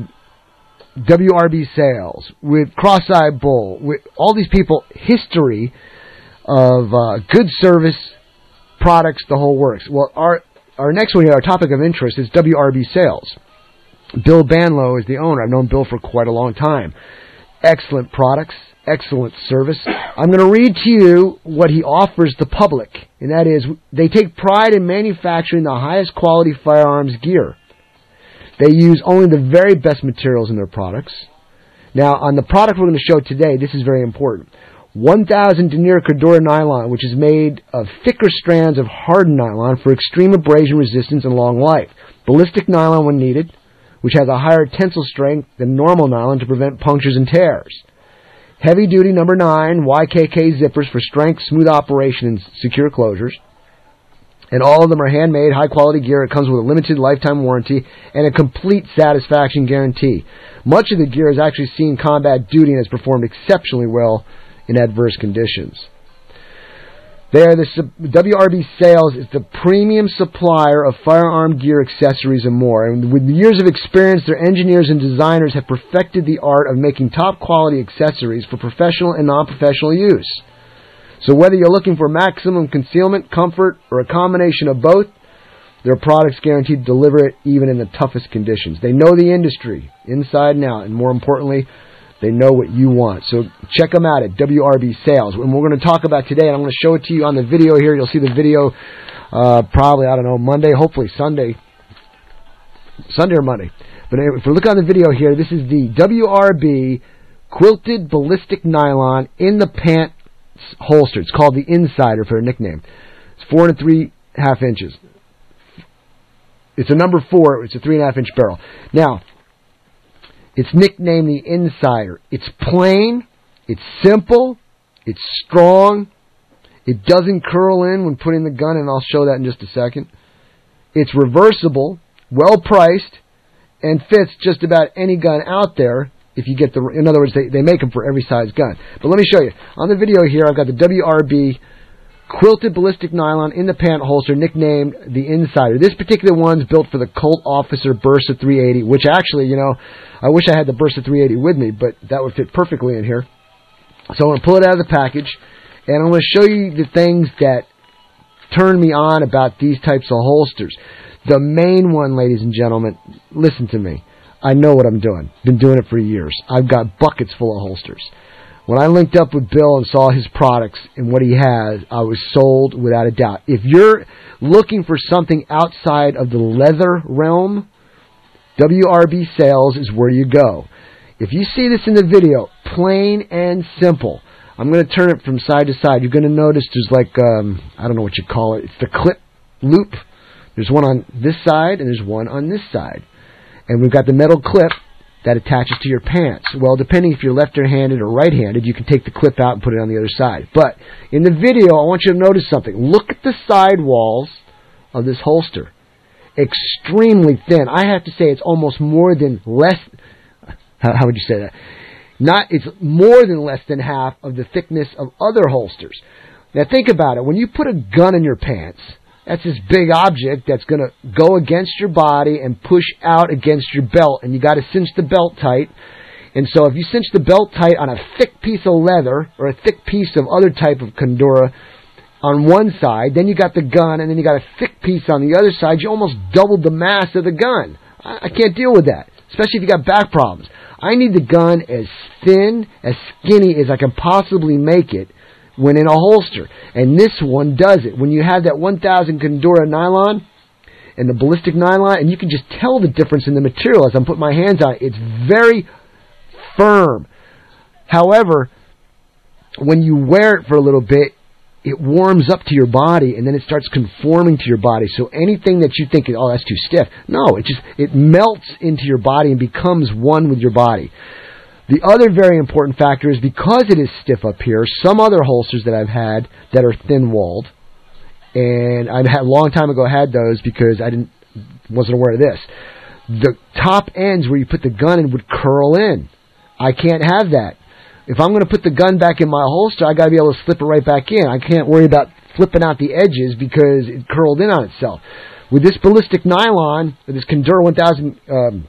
WRB Sales, with Cross-Eye Bull, with all these people, history of good service, products, the whole works. Well, our next one here, our topic of interest, is WRB Sales. Bill Banlow is the owner. I've known Bill for quite a long time. Excellent products. Excellent service. I'm going to read to you what he offers the public, and that is, they take pride in manufacturing the highest quality firearms gear. They use only the very best materials in their products. Now, on the product we're going to show today, this is very important. 1000 denier Cordura nylon, which is made of thicker strands of hardened nylon for extreme abrasion resistance and long life. Ballistic nylon when needed, which has a higher tensile strength than normal nylon to prevent punctures and tears. Heavy-duty number 9 YKK zippers for strength, smooth operation, and secure closures. And all of them are handmade, high-quality gear. It comes with a limited lifetime warranty and a complete satisfaction guarantee. Much of the gear has actually seen combat duty and has performed exceptionally well in adverse conditions. WRB Sales is the premium supplier of firearm gear, accessories, and more. And with years of experience, their engineers and designers have perfected the art of making top-quality accessories for professional and non-professional use. So whether you're looking for maximum concealment, comfort, or a combination of both, their products guaranteed to deliver it even in the toughest conditions. They know the industry inside and out, and more importantly, they know what you want. So check them out at WRB Sales. And we're going to talk about today, and I'm going to show it to you on the video here. You'll see the video probably, Monday, hopefully Sunday or Monday. But anyway, if we look on the video here, this is the WRB quilted ballistic nylon in the pant holster. It's called the Insider for a nickname. It's 4 3/2 inches. It's a number 4. It's a 3.5-inch barrel. Now, it's nicknamed the Insider. It's plain, it's simple, it's strong, it doesn't curl in when putting the gun, and I'll show that in just a second. It's reversible, well priced, and fits just about any gun out there. If you get in other words, they make them for every size gun. But let me show you. On the video here, I've got the WRB quilted ballistic nylon in the pant holster, nicknamed the Insider. This particular one's built for the Colt Officer Bursa 380, which actually, I wish I had the Bursa 380 with me, but that would fit perfectly in here. So I'm going to pull it out of the package, and I'm going to show you the things that turn me on about these types of holsters. The main one, ladies and gentlemen, listen to me. I know what I'm doing. Been doing it for years. I've got buckets full of holsters. When I linked up with Bill and saw his products and what he has, I was sold without a doubt. If you're looking for something outside of the leather realm, WRB Sales is where you go. If you see this in the video, plain and simple, I'm going to turn it from side to side. You're going to notice there's like, I don't know what you call it. It's the clip loop. There's one on this side and there's one on this side. And we've got the metal clip that attaches to your pants. Well, depending if you're left-handed or right-handed, you can take the clip out and put it on the other side. But in the video, I want you to notice something. Look at the side walls of this holster. Extremely thin. I have to say it's almost more than less... How would you say that? It's more than less than half of the thickness of other holsters. Now think about it. When you put a gun in your pants, that's this big object that's going to go against your body and push out against your belt, and you got to cinch the belt tight. And so if you cinch the belt tight on a thick piece of leather or a thick piece of other type of Kundura on one side, then you got the gun, and then you got a thick piece on the other side, you almost doubled the mass of the gun. I can't deal with that, especially if you got back problems. I need the gun as thin, as skinny as I can possibly make it when in a holster. And this one does it. When you have that 1000 Kundura nylon and the ballistic nylon, and you can just tell the difference in the material as I'm putting my hands on it. It's very firm. However, when you wear it for a little bit, it warms up to your body, and then it starts conforming to your body. So anything that you think, oh, that's too stiff, no, it melts into your body and becomes one with your body. The other very important factor is because it is stiff up here, some other holsters that I've had that are thin-walled, and I've had a long time ago had those because I wasn't aware of this. The top ends where you put the gun in would curl in. I can't have that. If I'm going to put the gun back in my holster, I got to be able to slip it right back in. I can't worry about flipping out the edges because it curled in on itself. With this ballistic nylon, with this Kundura 1000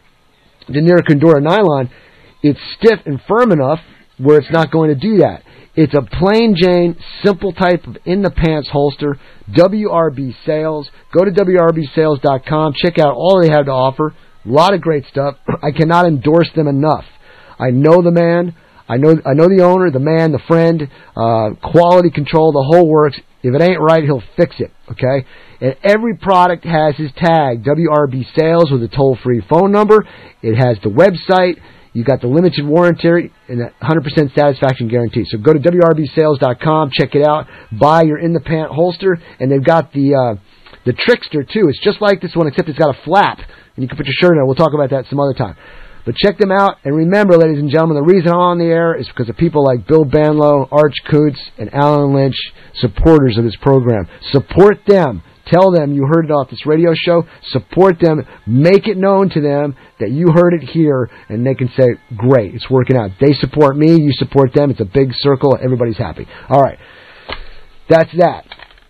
denier Kundura nylon, it's stiff and firm enough where it's not going to do that. It's a plain Jane, simple type of in-the-pants holster, WRB Sales. Go to WRBsales.com. Check out all they have to offer. A lot of great stuff. I cannot endorse them enough. I know the man. I know the owner, the man, the friend, quality control, the whole works. If it ain't right, he'll fix it, okay? And every product has his tag, WRB Sales, with a toll-free phone number. It has the website. You got the limited warranty and a 100% satisfaction guarantee. So go to WRBsales.com, check it out, buy your in-the-pant holster, and they've got the Trickster, too. It's just like this one, except it's got a flap, and you can put your shirt in it. We'll talk about that some other time. But check them out, and remember, ladies and gentlemen, the reason I'm on the air is because of people like Bill Banlow, Arch Kuntz, and Alan Lynch, supporters of this program. Support them. Tell them you heard it off this radio show. Support them. Make it known to them that you heard it here, and they can say, great, it's working out. They support me, you support them. It's a big circle. Everybody's happy. All right. That's that.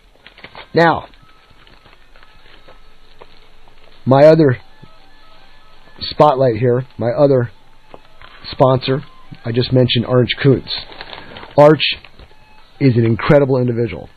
Now, my other spotlight here, my other sponsor, I just mentioned Arch Kuntz. Arch is an incredible individual.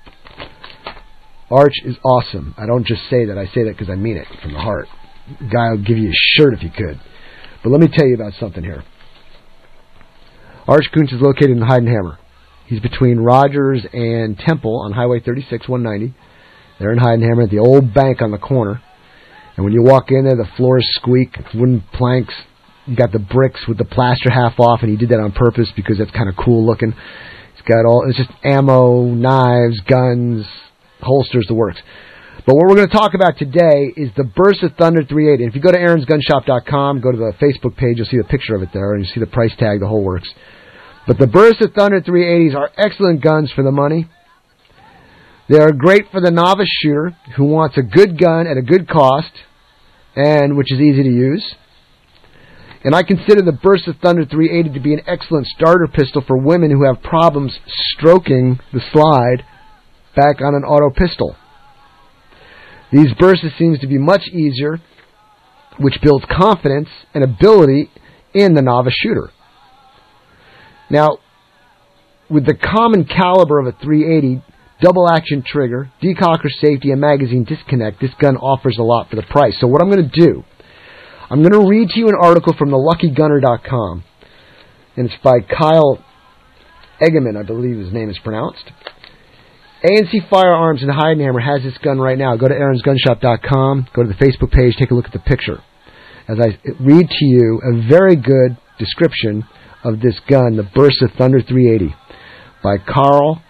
Arch is awesome. I don't just say that. I say that because I mean it from the heart. The guy will give you a shirt if he could. But let me tell you about something here. Arch Kuntz is located in Heidenhammer. He's between Rogers and Temple on Highway 36, 190. They're in Heidenhammer at the old bank on the corner. And when you walk in there, the floors squeak, wooden planks. You got the bricks with the plaster half off, and he did that on purpose because that's kind of cool looking. It's just ammo, knives, guns, holsters, the works. But what we're going to talk about today is the Bersa Thunder 380. And if you go to aaronsgunshop.com, go to the Facebook page, you'll see the picture of it there, and you see the price tag, the whole works. But the Bersa Thunder 380s are excellent guns for the money. They are great for the novice shooter who wants a good gun at a good cost, and which is easy to use. And I consider the Bersa Thunder 380 to be an excellent starter pistol for women who have problems stroking the slide back on an auto pistol. These Bersa seems to be much easier, which builds confidence and ability in the novice shooter. Now, with the common caliber of a 380, double action trigger, decocker safety, and magazine disconnect, this gun offers a lot for the price. So what I'm going to do, I'm going to read to you an article from theluckygunner.com, and it's by Kyle Egeman, I believe his name is pronounced. A&C Firearms in Heidenhammer has this gun right now. Go to aaronsgunshop.com, go to the Facebook page, take a look at the picture. As I read to you a very good description of this gun, the Bersa Thunder 380, by Kyle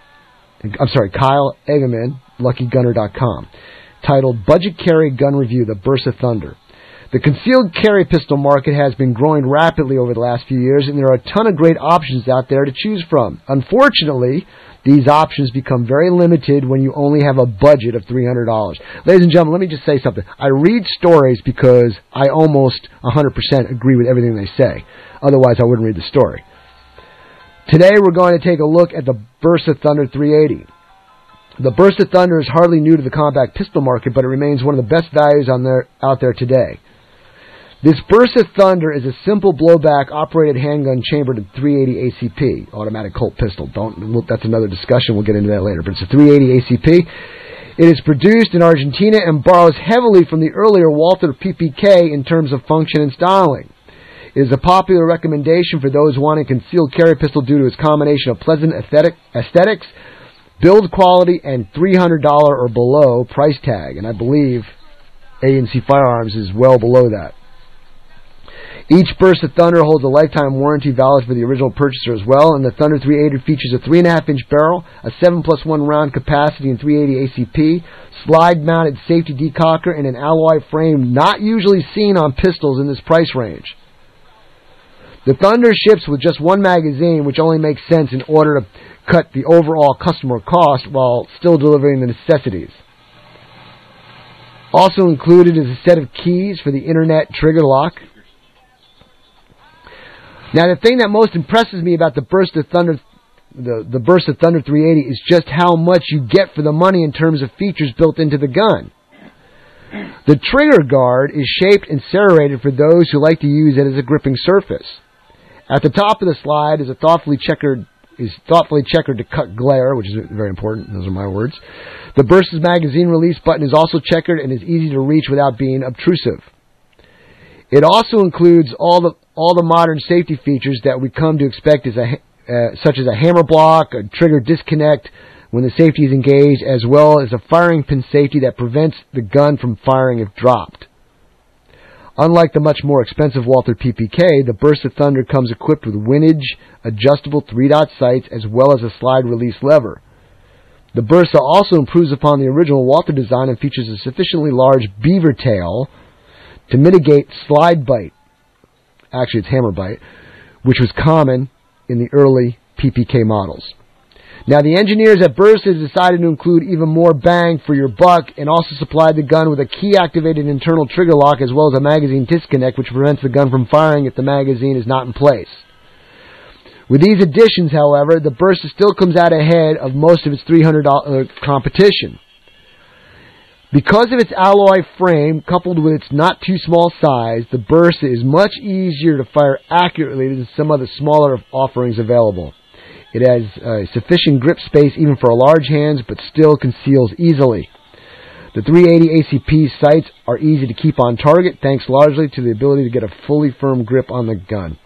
Egeman, LuckyGunner.com, titled Budget Carry Gun Review, the Bersa Thunder. The concealed carry pistol market has been growing rapidly over the last few years, and there are a ton of great options out there to choose from. Unfortunately, these options become very limited when you only have a budget of $300. Ladies and gentlemen, let me just say something. I read stories because I almost 100% agree with everything they say. Otherwise, I wouldn't read the story. Today, we're going to take a look at the Bersa Thunder 380. The Bersa Thunder is hardly new to the compact pistol market, but it remains one of the best values out there today. This Bersa Thunder is a simple blowback operated handgun chambered in 380 ACP, automatic Colt pistol. That's another discussion. We'll get into that later. But it's a 380 ACP. It is produced in Argentina and borrows heavily from the earlier Walther PPK in terms of function and styling. It is a popular recommendation for those wanting concealed carry pistol due to its combination of pleasant aesthetics, build quality, and $300 or below price tag. And I believe A&C Firearms is well below that. Each Bersa Thunder holds a lifetime warranty valid for the original purchaser as well, and the Thunder 380 features a 3.5-inch barrel, a 7+1 round capacity in 380 ACP, slide-mounted safety decocker, and an alloy frame not usually seen on pistols in this price range. The Thunder ships with just one magazine, which only makes sense in order to cut the overall customer cost while still delivering the necessities. Also included is a set of keys for the internet trigger lock. Now, the thing that most impresses me about the Bersa Thunder, the Bersa Thunder 380 is just how much you get for the money in terms of features built into the gun. The trigger guard is shaped and serrated for those who like to use it as a gripping surface. At the top of the slide is thoughtfully checkered to cut glare, which is very important. Those are my words. The Bersa's magazine release button is also checkered and is easy to reach without being obtrusive. It also includes all the modern safety features that we come to expect, such as a hammer block, a trigger disconnect when the safety is engaged, as well as a firing pin safety that prevents the gun from firing if dropped. Unlike the much more expensive Walther PPK, the Bersa Thunder comes equipped with windage, adjustable 3-dot sights, as well as a slide-release lever. The Bersa also improves upon the original Walther design and features a sufficiently large beaver tail to mitigate slide bite. Actually, it's hammer bite, which was common in the early PPK models. Now, the engineers at Bersa decided to include even more bang for your buck and also supplied the gun with a key-activated internal trigger lock as well as a magazine disconnect, which prevents the gun from firing if the magazine is not in place. With these additions, however, the Bersa still comes out ahead of most of its $300 competition. Because of its alloy frame, coupled with its not-too-small size, the Bersa is much easier to fire accurately than some of the smaller offerings available. It has sufficient grip space even for large hands, but still conceals easily. The 380 ACP sights are easy to keep on target, thanks largely to the ability to get a fully firm grip on the gun.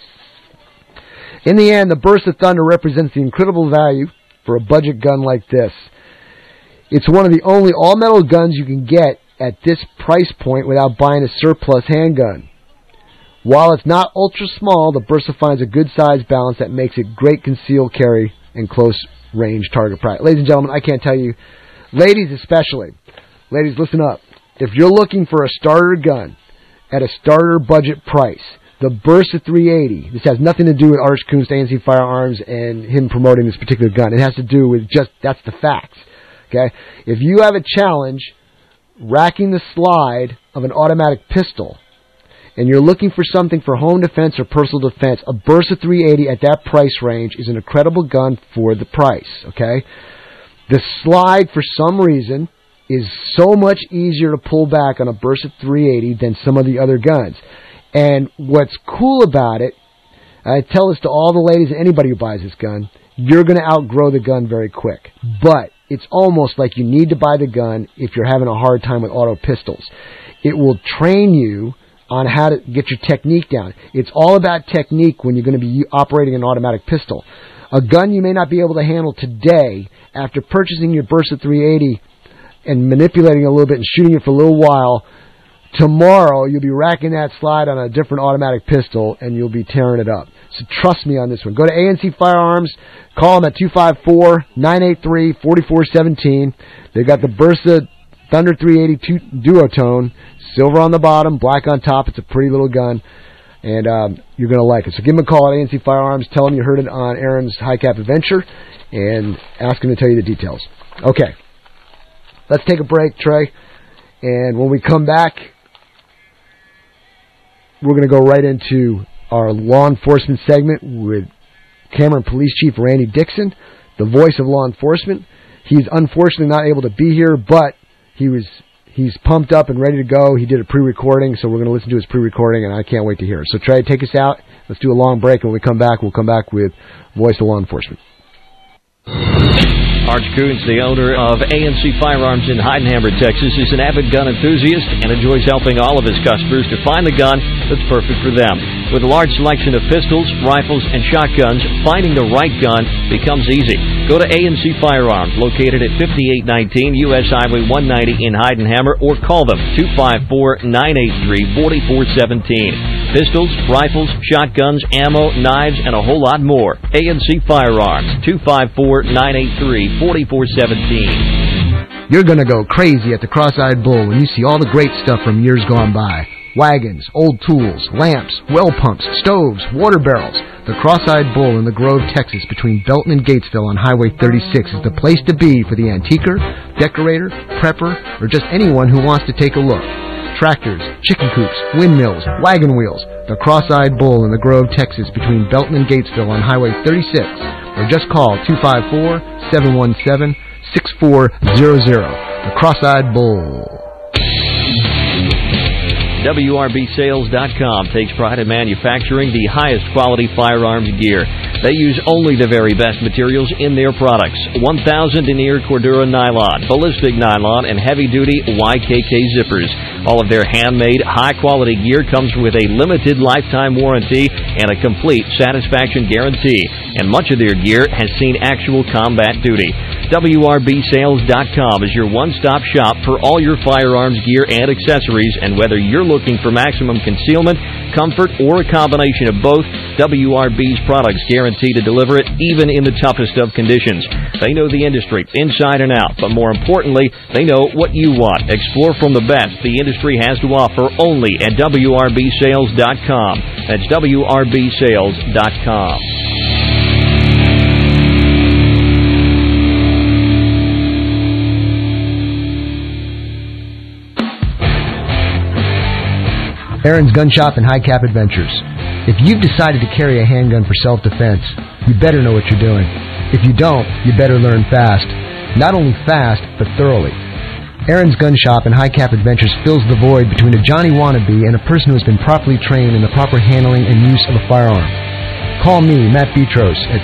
In the end, the Bersa Thunder represents the incredible value for a budget gun like this. It's one of the only all-metal guns you can get at this price point without buying a surplus handgun. While it's not ultra-small, the Bersa finds a good-sized balance that makes it great concealed carry and close-range target practice. Ladies and gentlemen, I can't tell you, ladies especially, ladies, listen up. If you're looking for a starter gun at a starter budget price, the Bersa 380, this has nothing to do with Arch Kunst, A&C Firearms, and him promoting this particular gun. It has to do with that's the facts. Okay? If you have a challenge racking the slide of an automatic pistol and you're looking for something for home defense or personal defense, a Bersa 380 at that price range is an incredible gun for the price. Okay? The slide, for some reason, is so much easier to pull back on a Bersa 380 than some of the other guns. And what's cool about it, I tell this to all the ladies and anybody who buys this gun, you're going to outgrow the gun very quick. But it's almost like you need to buy the gun if you're having a hard time with auto pistols. It will train you on how to get your technique down. It's all about technique when you're going to be operating an automatic pistol. A gun you may not be able to handle today, after purchasing your Bersa 380 and manipulating it a little bit and shooting it for a little while, tomorrow you'll be racking that slide on a different automatic pistol and you'll be tearing it up. So trust me on this one. Go to A&C Firearms. Call them at 254-983-4417. They've got the Bersa Thunder 380 Duotone, Silver on the bottom, black on top. It's a pretty little gun, and you're going to like it. So give him a call at ANC Firearms. Tell him you heard it on Aaron's High Cap Adventure, and ask him to tell you the details. Okay, let's take a break, Trey, and when we come back, we're going to go right into our law enforcement segment with Cameron Police Chief Randy Dixon, the voice of law enforcement. He's unfortunately not able to be here, but he's pumped up and ready to go. He did a pre-recording, so we're going to listen to his pre-recording, and I can't wait to hear it. So Trey, take us out. Let's do a long break, and when we come back, we'll come back with voice of law enforcement. Arch Coons, the owner of ANC Firearms in Heidenhammer, Texas, is an avid gun enthusiast and enjoys helping all of his customers to find the gun that's perfect for them. With a large selection of pistols, rifles, and shotguns, finding the right gun becomes easy. Go to ANC Firearms, located at 5819 U.S. Highway 190 in Heidenhammer, or call them 254-983-4417. Pistols, rifles, shotguns, ammo, knives, and a whole lot more. ANC Firearms, 254-983-4417. You're going to go crazy at the Cross-Eyed Bull when you see all the great stuff from years gone by. Wagons, old tools, lamps, well pumps, stoves, water barrels. The Cross-Eyed Bull in the Grove, Texas, between Belton and Gatesville on Highway 36 is the place to be for the antiquer, decorator, prepper, or just anyone who wants to take a look. Tractors, chicken coops, windmills, wagon wheels. The Cross-Eyed Bull in the Grove, Texas, between Belton and Gatesville on Highway 36. Or just call 254-717-6400. The Cross-Eyed Bull. WRBSales.com takes pride in manufacturing the highest quality firearms gear. They use only the very best materials in their products. 1000 denier Cordura nylon, ballistic nylon, and heavy-duty YKK zippers. All of their handmade, high-quality gear comes with a limited lifetime warranty and a complete satisfaction guarantee. And much of their gear has seen actual combat duty. WRBSales.com is your one-stop shop for all your firearms gear and accessories, and whether you're looking for maximum concealment, comfort, or a combination of both, WRB's products guarantee to deliver it even in the toughest of conditions. They know the industry inside and out, but more importantly, they know what you want. Explore from the best the industry has to offer only at WRBSales.com. That's WRBSales.com. Aaron's Gun Shop and High Cap Adventures. If you've decided to carry a handgun for self-defense, you better know what you're doing. If you don't, you better learn fast. Not only fast, but thoroughly. Aaron's Gun Shop and High Cap Adventures fills the void between a Johnny wannabe and a person who has been properly trained in the proper handling and use of a firearm. Call me, Matt Petros, at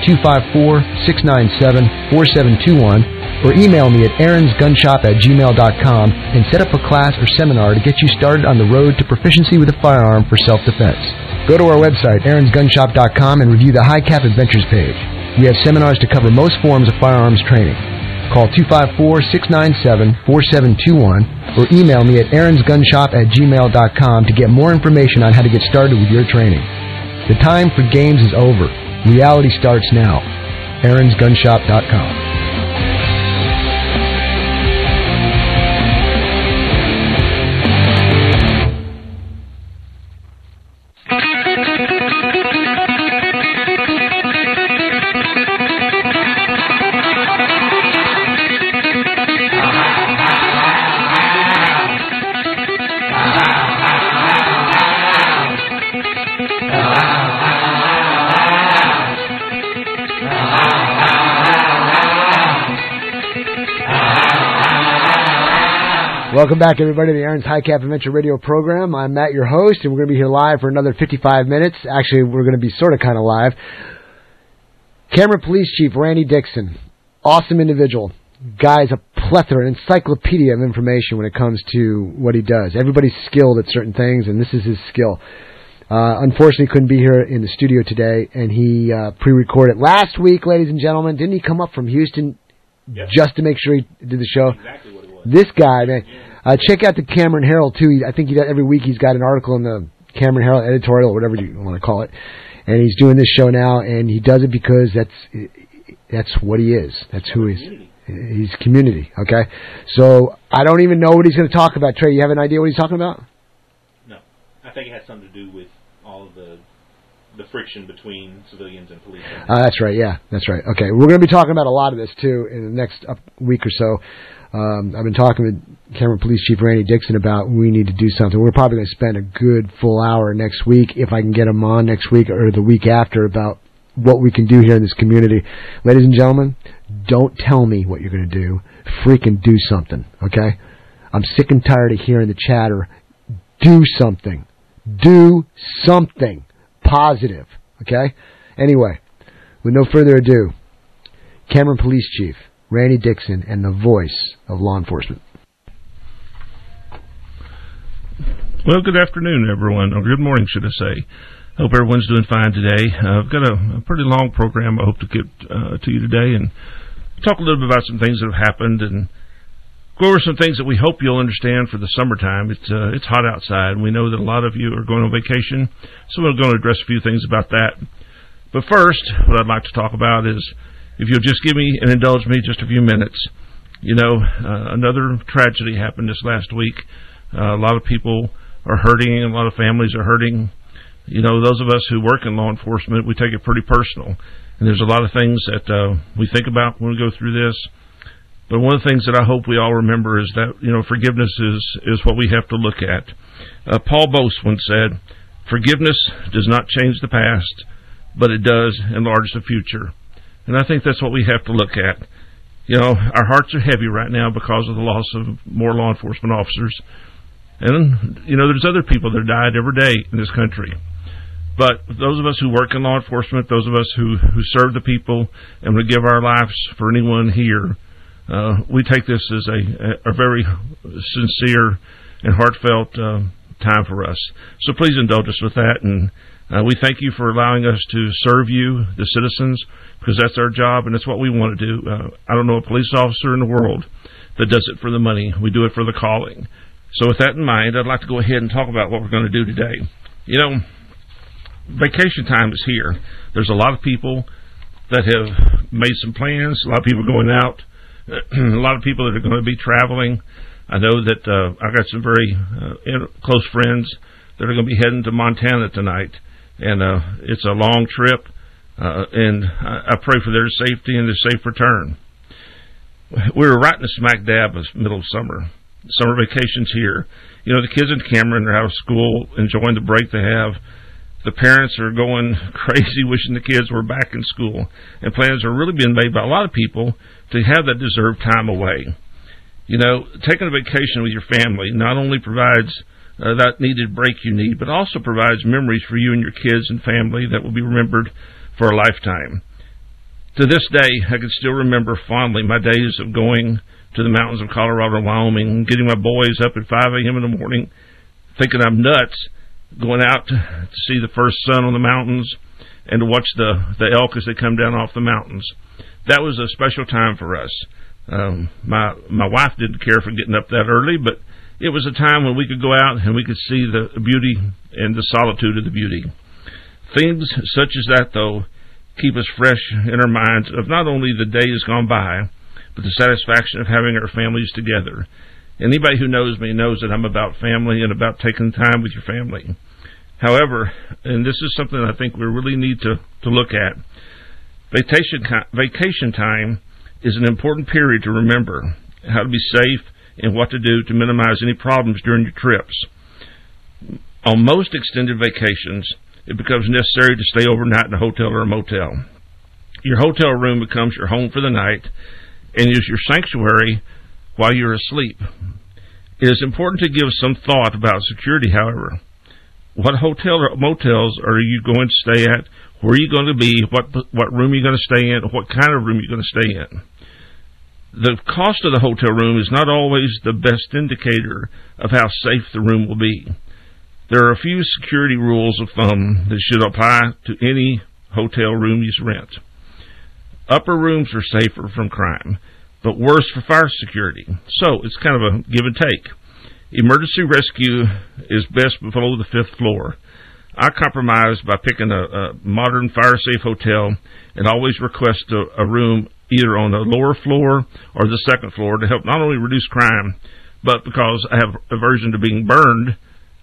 254-697-4721, or email me at aaronsgunshop@gmail.com and set up a class or seminar to get you started on the road to proficiency with a firearm for self-defense. Go to our website, aaronsgunshop.com, and review the High Cap Adventures page. We have seminars to cover most forms of firearms training. Call 254-697-4721 or email me at aaronsgunshop@gmail.com to get more information on how to get started with your training. The time for games is over. Reality starts now. aaronsgunshop.com. Welcome back, everybody, to the Aaron's High Cap Adventure radio program. I'm Matt, your host, and we're going to be here live for another 55 minutes. Actually, we're going to be sort of kind of live. Cameron Police Chief Randy Dixon, awesome individual. Guy's a plethora, an encyclopedia of information when it comes to what he does. Everybody's skilled at certain things, and this is his skill. Unfortunately, couldn't be here in the studio today, and he pre-recorded last week, ladies and gentlemen. Didn't he come up from Houston just to make sure he did the show? Exactly what it was. This guy, man. Check out the Cameron Herald, too. I think every week he's got an article in the Cameron Herald editorial, or whatever you want to call it. And he's doing this show now, and he does it because that's what he is. That's who he is. He's community, okay? So I don't even know what he's going to talk about. Trey, you have an idea what he's talking about? I think it had something to do with all of the friction between civilians and police. That's right. Yeah, that's right. Okay, we're going to be talking about a lot of this too in the next week or so. I've been talking with Cameron Police Chief Randy Dixon about we need to do something. We're probably going to spend a good full hour next week, if I can get him on next week or the week after, about what we can do here in this community. Ladies and gentlemen, don't tell me what you're going to do. Freaking do something, okay? I'm sick and tired of hearing the chatter. Do something. Do something positive, okay? Anyway, with no further ado, Cameron Police Chief Randy Dixon and the voice of law enforcement. Well, good afternoon, everyone, or good morning, should I say. Hope everyone's doing fine today. I've got a pretty long program I hope to get to you today and talk a little bit about some things that have happened and go over some things that we hope you'll understand for the summertime. It's hot outside, and we know that a lot of you are going on vacation, so we're going to address a few things about that. But first, what I'd like to talk about is, if you'll just give me and indulge me just a few minutes. You know, another tragedy happened this last week. A lot of people are hurting, and a lot of families are hurting. You know, those of us who work in law enforcement, we take it pretty personal. And there's a lot of things that we think about when we go through this. But one of the things that I hope we all remember is that, you know, forgiveness is what we have to look at. Paul Bose once said, "Forgiveness does not change the past, but it does enlarge the future." And I think that's what we have to look at. You know, our hearts are heavy right now because of the loss of more law enforcement officers. And, you know, there's other people that died every day in this country. But those of us who work in law enforcement, those of us who serve the people and would give our lives for anyone here, we take this as a very sincere and heartfelt time for us. So please indulge us with that, and we thank you for allowing us to serve you, the citizens, because that's our job and that's what we want to do. I don't know a police officer in the world that does it for the money. We do it for the calling. So with that in mind, I'd like to go ahead and talk about what we're going to do today. You know, vacation time is here. There's a lot of people that have made some plans, a lot of people going out, a lot of people that are going to be traveling. I know that I've got some very close friends that are going to be heading to Montana tonight, and it's a long trip, and I pray for their safety and their safe return. We were right in the smack dab of the middle of summer vacations here. You know, the kids in Cameron are out of school, enjoying the break they have. The parents are going crazy, wishing the kids were back in school, and plans are really being made by a lot of people to have that deserved time away. You know, taking a vacation with your family not only provides that needed break you need, but also provides memories for you and your kids and family that will be remembered for a lifetime. To this day, I can still remember fondly my days of going to the mountains of Colorado and Wyoming, getting my boys up at 5 a.m. in the morning, thinking I'm nuts, going out to see the first sun on the mountains and to watch the elk as they come down off the mountains. That was a special time for us. My wife didn't care for getting up that early, but it was a time when we could go out and we could see the beauty and the solitude of the beauty. Things such as that, though, keep us fresh in our minds of not only the days gone by, but the satisfaction of having our families together. Anybody who knows me knows that I'm about family and about taking time with your family. However, and this is something I think we really need to look at, vacation time is an important period to remember how to be safe and what to do to minimize any problems during your trips. On most extended vacations, it becomes necessary to stay overnight in a hotel or a motel. Your hotel room becomes your home for the night and is your sanctuary while you're asleep. It is important to give some thought about security, however. What hotel or motels are you going to stay at? Where are you going to be? What room are you going to stay in? What kind of room are you going to stay in? The cost of the hotel room is not always the best indicator of how safe the room will be. There are a few security rules of thumb that should apply to any hotel room you rent. Upper rooms are safer from crime, but worse for fire security. So it's kind of a give and take. Emergency rescue is best below the 5th floor. I compromised by picking a modern fire-safe hotel and always request a room either on the lower floor or the 2nd floor to help not only reduce crime, but because I have aversion to being burned,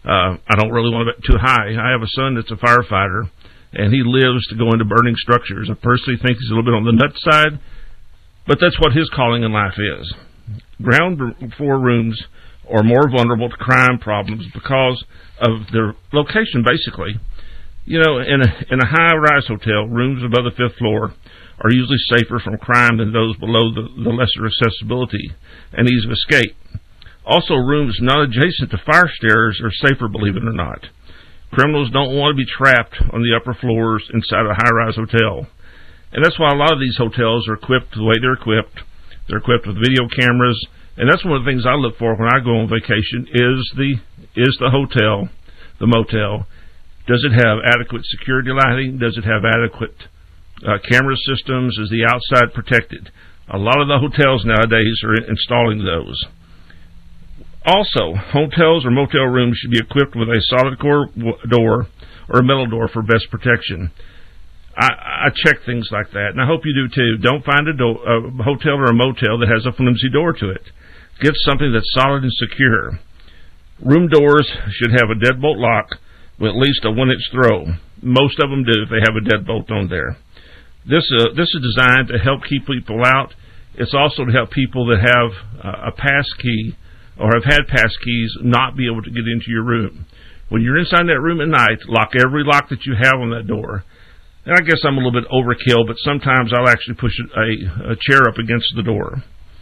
I don't really want it too high. I have a son that's a firefighter, and he lives to go into burning structures. I personally think he's a little bit on the nut side, but that's what his calling in life is. Ground floor rooms are more vulnerable to crime problems because of their location, basically. You know, in a high-rise hotel, rooms above the 5th floor are usually safer from crime than those below the lesser accessibility and ease of escape. Also, rooms not adjacent to fire stairs are safer, believe it or not. Criminals don't want to be trapped on the upper floors inside a high-rise hotel. And that's why a lot of these hotels are equipped the way they're equipped. They're equipped with video cameras, and that's one of the things I look for when I go on vacation is the hotel, the motel. Does it have adequate security lighting? Does it have adequate camera systems? Is the outside protected? A lot of the hotels nowadays are installing those. Also, hotels or motel rooms should be equipped with a solid core door or a metal door for best protection. I check things like that, and I hope you do too. Don't find a hotel or a motel that has a flimsy door to it. Get something that's solid and secure. Room doors should have a deadbolt lock with at least a 1-inch throw. Most of them do if they have a deadbolt on there. This is designed to help keep people out. It's also to help people that have a pass key or have had pass keys not be able to get into your room. When you're inside that room at night, lock every lock that you have on that door. And I guess I'm a little bit overkill, but sometimes I'll actually push a chair up against the door.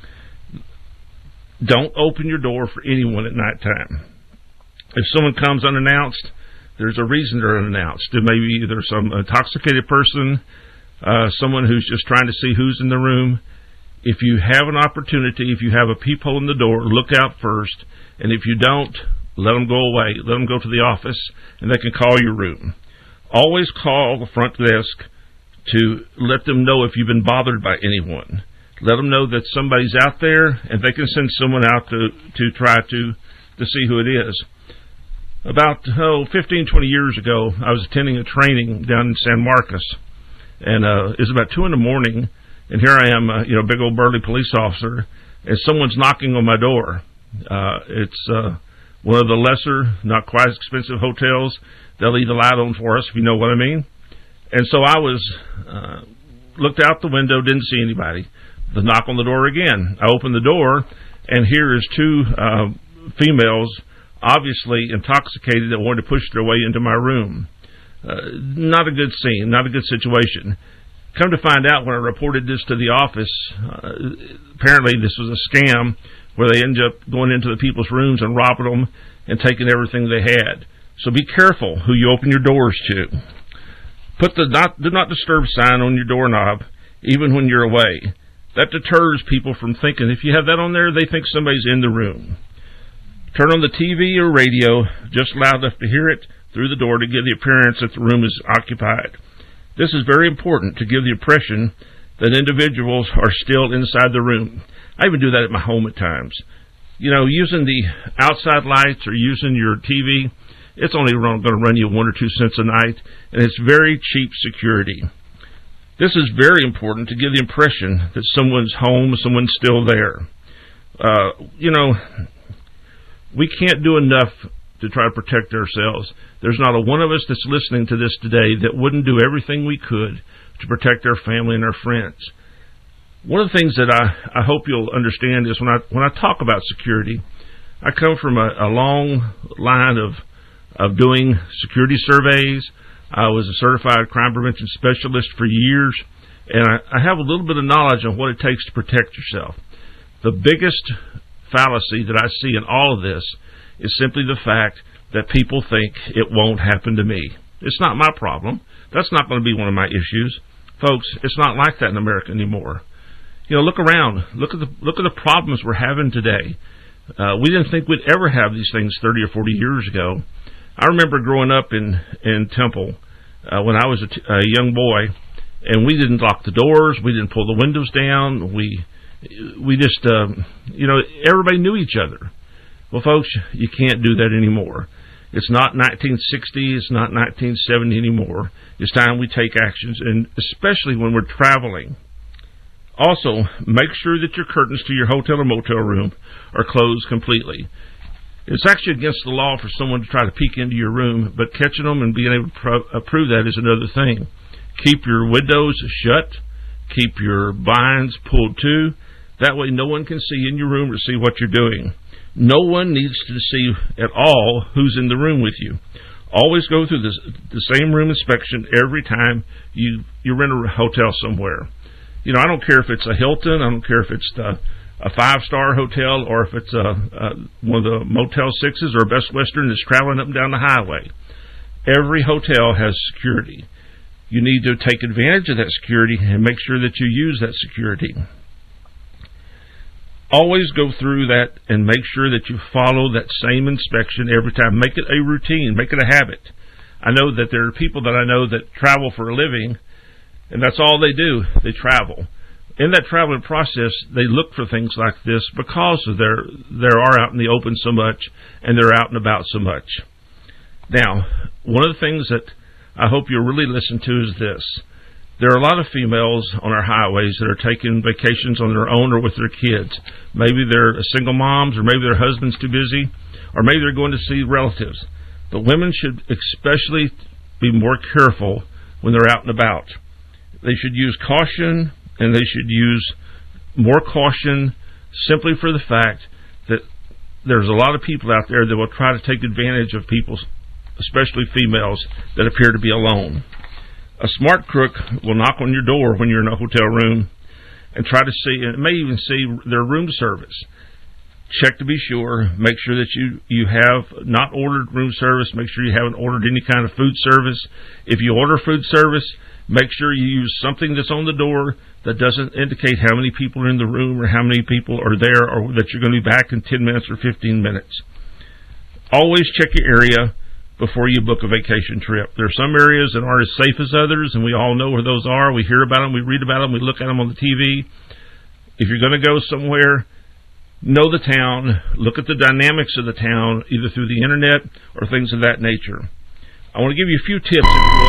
Don't open your door for anyone at nighttime. If someone comes unannounced, there's a reason they're unannounced. It may be either some intoxicated person, someone who's just trying to see who's in the room. If you have an opportunity, if you have a peephole in the door, look out first. And if you don't, let them go away. Let them go to the office, and they can call your room. Always call the front desk to let them know if you've been bothered by anyone. Let them know that somebody's out there, and they can send someone out to try to see who it is. About 15, 20 years ago, I was attending a training down in San Marcos, and it was about 2 in the morning, and here I am, big old burly police officer, and someone's knocking on my door. It's one of the lesser, not quite as expensive hotels. They'll leave the light on for us, if you know what I mean. And so I looked out the window, didn't see anybody. The knock on the door again. I opened the door, and here is 2 females, obviously intoxicated, that wanted to push their way into my room. Not a good scene, not a good situation. Come to find out, when I reported this to the office, apparently this was a scam where they ended up going into the people's rooms and robbing them and taking everything they had. So be careful who you open your doors to. Put the do not disturb sign on your doorknob, even when you're away. That deters people from thinking, if you have that on there, they think somebody's in the room. Turn on the TV or radio just loud enough to hear it through the door to give the appearance that the room is occupied. This is very important to give the impression that individuals are still inside the room. I even do that at my home at times. Using the outside lights or using your TV, it's only going to run you 1 or 2 cents a night, and it's very cheap security. This is very important to give the impression that someone's home, someone's still there. We can't do enough to try to protect ourselves. There's not a one of us that's listening to this today that wouldn't do everything we could to protect our family and our friends. One of the things that I hope you'll understand is when I talk about security, I come from a long line of doing security surveys. I was a certified crime prevention specialist for years, and I have a little bit of knowledge on what it takes to protect yourself. The biggest fallacy that I see in all of this is simply the fact that people think it won't happen to me. It's not my problem. That's not going to be one of my issues. Folks, it's not like that in America anymore. Look around. Look at the problems we're having today. We didn't think we'd ever have these things 30 or 40 years ago. I remember growing up in Temple when I was a young boy, and we didn't lock the doors. We didn't pull the windows down. We just, everybody knew each other. Well, folks, you can't do that anymore. It's not 1960. It's not 1970 anymore. It's time we take actions, and especially when we're traveling. Also, make sure that your curtains to your hotel or motel room are closed completely. It's actually against the law for someone to try to peek into your room, but catching them and being able to prove that is another thing. Keep your windows shut. Keep your blinds pulled to. That way no one can see in your room or see what you're doing. No one needs to see at all who's in the room with you. Always go through the same room inspection every time you rent a hotel somewhere. You know, I don't care if it's a Hilton, I don't care if it's a 5-star hotel, or if it's one of the Motel 6s or Best Western that's traveling up and down the highway. Every hotel has security. You need to take advantage of that security and make sure that you use that security. Always go through that and make sure that you follow that same inspection every time. Make it a routine. Make it a habit. I know that there are people that I know that travel for a living, and that's all they do. They travel. In that traveling process, they look for things like this because of they are out in the open so much, and they're out and about so much. Now, one of the things that I hope you'll really listen to is this. There are a lot of females on our highways that are taking vacations on their own or with their kids. Maybe they're single moms, or maybe their husband's too busy, or maybe they're going to see relatives. But women should especially be more careful when they're out and about. They should use caution, and they should use more caution simply for the fact that there's a lot of people out there that will try to take advantage of people, especially females, that appear to be alone. A smart crook will knock on your door when you're in a hotel room and try to see, and may even see their room service. Check to be sure. Make sure that you have not ordered room service. Make sure you haven't ordered any kind of food service. If you order food service, make sure you use something that's on the door that doesn't indicate how many people are in the room or how many people are there, or that you're going to be back in 10 minutes or 15 minutes. Always check your area before you book a vacation trip. There are some areas that aren't as safe as others, and we all know where those are. We hear about them, we read about them, we look at them on the TV. If you're going to go somewhere, know the town, look at the dynamics of the town, either through the internet or things of that nature. I want to give you a few tips,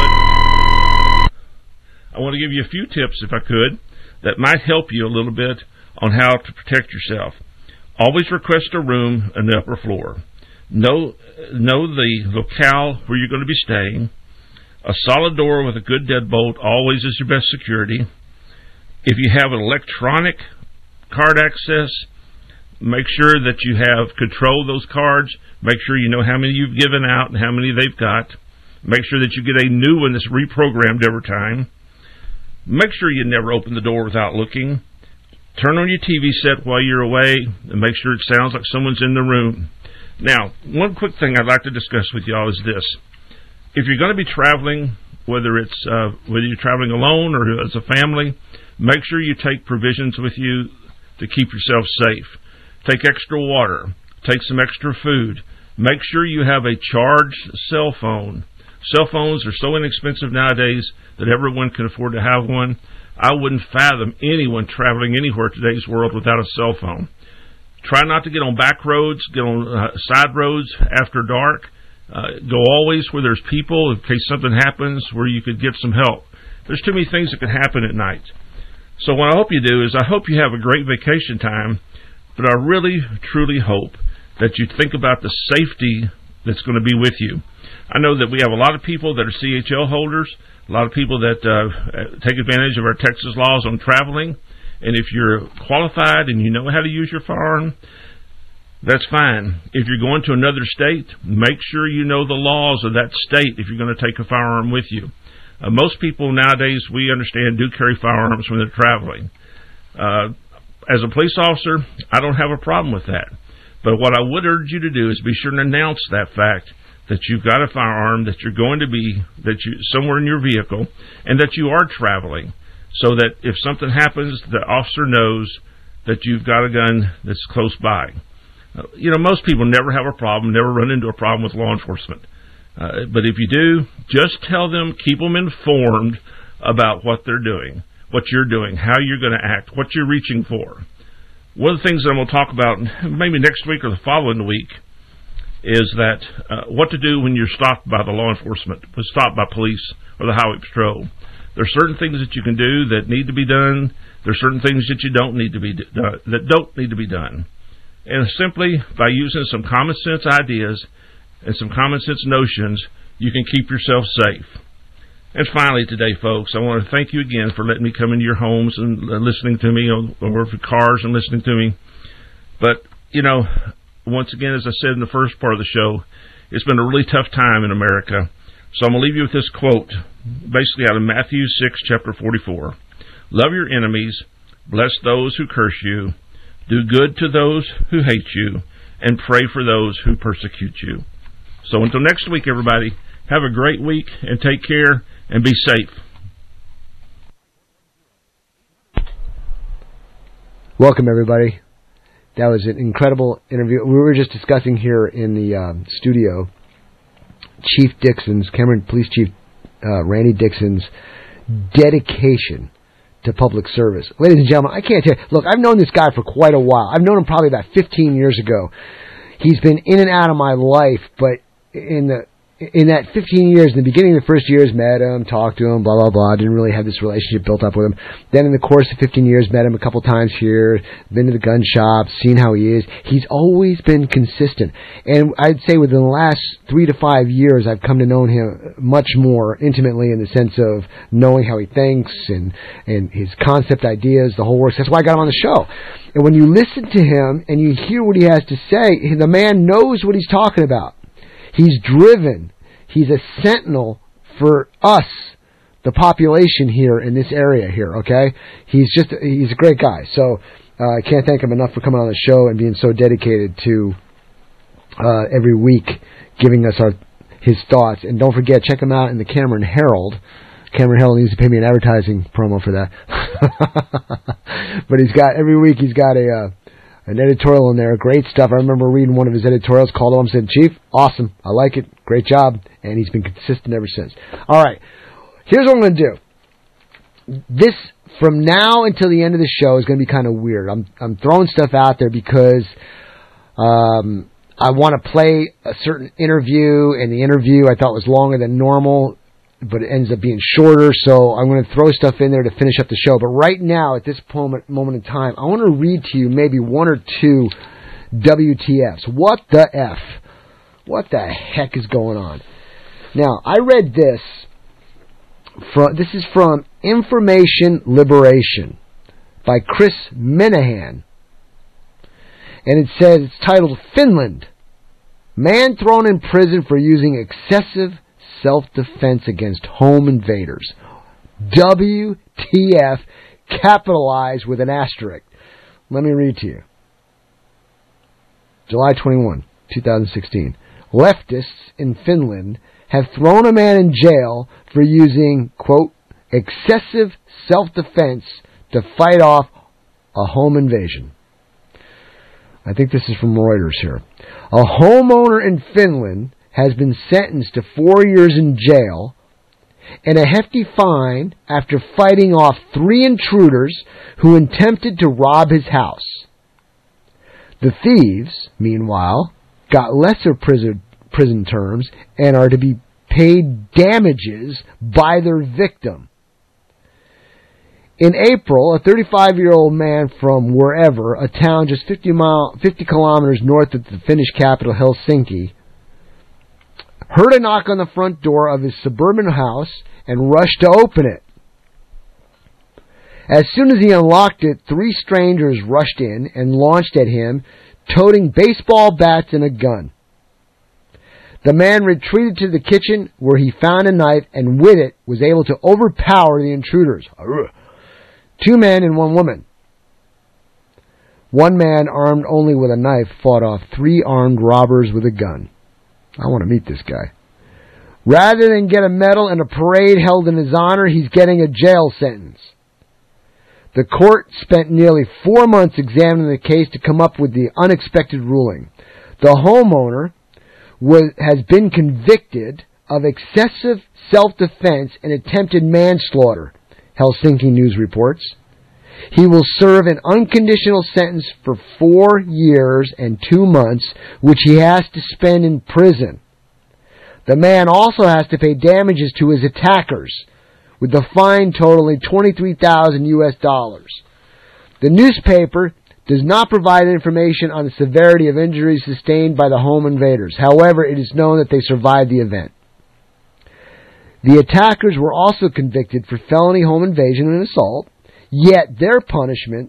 if I could, that might help you a little bit on how to protect yourself. Always request a room on the upper floor. Know the locale where you're going to be staying. A solid door with a good deadbolt always is your best security. If you have an electronic card access, make sure that you have control of those cards. Make sure you know how many you've given out and how many they've got. Make sure that you get a new one that's reprogrammed every time. Make sure you never open the door without looking. Turn on your TV set while you're away and make sure it sounds like someone's in the room. Now, one quick thing I'd like to discuss with y'all is this. If you're going to be traveling, whether you're traveling alone or as a family, make sure you take provisions with you to keep yourself safe. Take extra water. Take some extra food. Make sure you have a charged cell phone. Cell phones are so inexpensive nowadays that everyone can afford to have one. I wouldn't fathom anyone traveling anywhere in today's world without a cell phone. Try not to get on back roads, get on side roads after dark. Go always where there's people in case something happens where you could get some help. There's too many things that can happen at night. So what I hope you do is I hope you have a great vacation time, but I really, truly hope that you think about the safety that's going to be with you. I know that we have a lot of people that are CHL holders, a lot of people that take advantage of our Texas laws on traveling. And if you're qualified and you know how to use your firearm, that's fine. If you're going to another state, make sure you know the laws of that state if you're going to take a firearm with you. Most people nowadays, we understand, do carry firearms when they're traveling. As a police officer, I don't have a problem with that. But what I would urge you to do is be sure to announce that fact, that you've got a firearm, that you're going to be somewhere in your vehicle, and that you are traveling. So that if something happens, the officer knows that you've got a gun that's close by. Most people never have a problem, never run into a problem with law enforcement. But if you do, just tell them, keep them informed about what they're doing, what you're doing, how you're going to act, what you're reaching for. One of the things that I'm going to talk about maybe next week or the following week is that what to do when you're stopped by the law enforcement, stopped by police or the highway patrol. There are certain things that you can do that need to be done. There are certain things that don't need to be done. And simply by using some common sense ideas and some common sense notions, you can keep yourself safe. And finally today, folks, I want to thank you again for letting me come into your homes and listening to me, or for cars and listening to me. But, once again, as I said in the first part of the show, it's been a really tough time in America. So I'm going to leave you with this quote, basically out of Matthew 6, chapter 44. Love your enemies, bless those who curse you, do good to those who hate you, and pray for those who persecute you. So until next week, everybody, have a great week and take care and be safe. Welcome, everybody. That was an incredible interview. We were just discussing here in the studio Chief Dixon's, Cameron Police Chief Randy Dixon's dedication to public service. Ladies and gentlemen, I can't tell you. Look, I've known this guy for quite a while. I've known him probably about 15 years ago. He's been in and out of my life, but in that 15 years, in the beginning of the first years, met him, talked to him, blah, blah, blah. Didn't really have this relationship built up with him. Then in the course of 15 years, met him a couple times here, been to the gun shop, seen how he is. He's always been consistent. And I'd say within the last 3 to 5 years, I've come to know him much more intimately in the sense of knowing how he thinks and his concept ideas, the whole works. That's why I got him on the show. And when you listen to him and you hear what he has to say, the man knows what he's talking about. He's driven. He's a sentinel for us, the population here in this area here, okay? He's a great guy. So I can't thank him enough for coming on the show and being so dedicated to every week giving us his thoughts. And don't forget, check him out in the Cameron Herald. Cameron Herald needs to pay me an advertising promo for that. But every week he's got an editorial in there, great stuff. I remember reading one of his editorials, called him and said, Chief, awesome, I like it, great job, and he's been consistent ever since. All right, here's what I'm going to do. This, from now until the end of the show, is going to be kind of weird. I'm throwing stuff out there because I want to play a certain interview, and the interview I thought was longer than normal, but it ends up being shorter, so I'm going to throw stuff in there to finish up the show. But right now, at this moment in time, I want to read to you maybe one or two WTFs. What the F? What the heck is going on? Now, I read this. This is from Information Liberation by Chris Minahan. And it says, it's titled, Finland. Man thrown in prison for using excessive self-defense against home invaders. WTF, capitalized with an asterisk. Let me read to you. July 21, 2016. Leftists in Finland have thrown a man in jail for using, quote, excessive self-defense to fight off a home invasion. I think this is from Reuters here. A homeowner in Finland has been sentenced to 4 years in jail and a hefty fine after fighting off 3 intruders who attempted to rob his house. The thieves, meanwhile, got lesser prison terms and are to be paid damages by their victim. In April, a 35-year-old man from wherever, a town just 50 kilometers north of the Finnish capital, Helsinki, heard a knock on the front door of his suburban house and rushed to open it. As soon as he unlocked it, 3 strangers rushed in and launched at him, toting baseball bats and a gun. The man retreated to the kitchen where he found a knife and with it was able to overpower the intruders. 2 men and 1 woman. 1 man, armed only with a knife, fought off 3 armed robbers with a gun. I want to meet this guy. Rather than get a medal and a parade held in his honor, he's getting a jail sentence. The court spent nearly 4 months examining the case to come up with the unexpected ruling. The homeowner has been convicted of excessive self-defense and attempted manslaughter, Helsinki News reports. He will serve an unconditional sentence for 4 years and 2 months, which he has to spend in prison. The man also has to pay damages to his attackers, with the fine totaling $23,000 US. The newspaper does not provide information on the severity of injuries sustained by the home invaders. However, it is known that they survived the event. The attackers were also convicted for felony home invasion and assault, yet their punishments